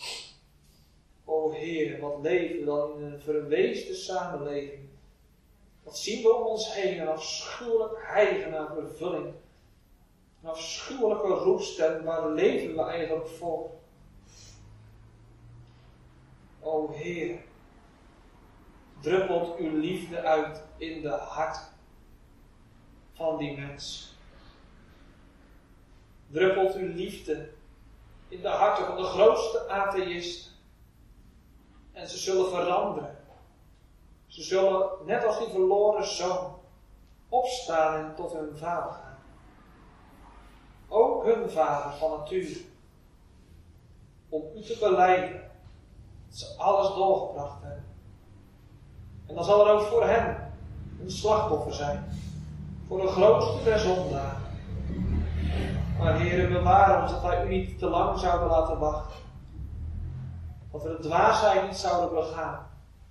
O Heer, wat leven we dan in een verweesde samenleving. Wat zien we om ons heen, een afschuwelijk hijgen naar vervulling. Een afschuwelijke roest, en waar leven we eigenlijk voor? O Heer, druppelt uw liefde uit in de hart van die mens. Druppelt uw liefde in de harten van de grootste atheïsten. En ze zullen veranderen. Ze zullen, net als die verloren zoon, opstaan en tot hun vader gaan. Ook hun vader van nature. Om u te belijden dat ze alles doorgebracht hebben. En dan zal er ook voor hen een slachtoffer zijn. Voor de grootste der zondaren. Maar Heere, bewaar ons dat wij u niet te lang zouden laten wachten. Dat we de dwaasheid niet zouden begaan.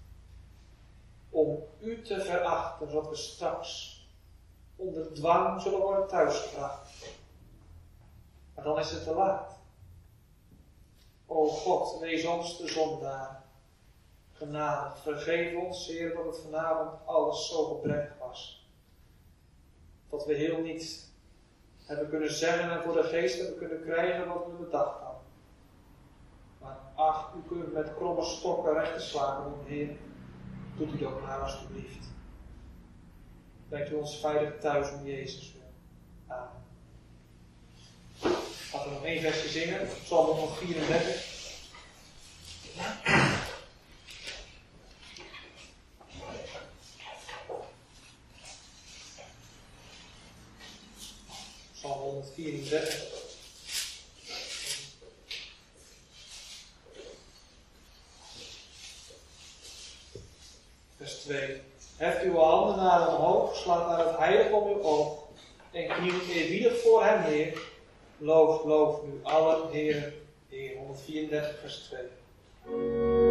Om u te verachten, zodat we straks onder dwang zullen worden thuisgebracht. Maar dan is het te laat. O God, wees ons de zondaar genadig. Vergeef ons, Heer, dat het vanavond alles zo gebrekkig was. Dat we heel niet hebben kunnen zeggen en voor de geest hebben kunnen krijgen wat we bedacht hadden. Maar ach, u kunt met kromme stokken rechten slagen doen, Heer. Doet u dat maar alstublieft. Brengt u ons veilig thuis om Jezus wil. Amen. Laten we nog één versje zingen. Psalm honderdvierendertig. Psalm honderdvierendertig. Vers twee. Heft uw handen naar omhoog, slaat naar het heiligdom uw oog en knielt eerbiedig voor hem neer. Loof, loof nu allen, Heer, Heer. honderdvierendertig vers twee.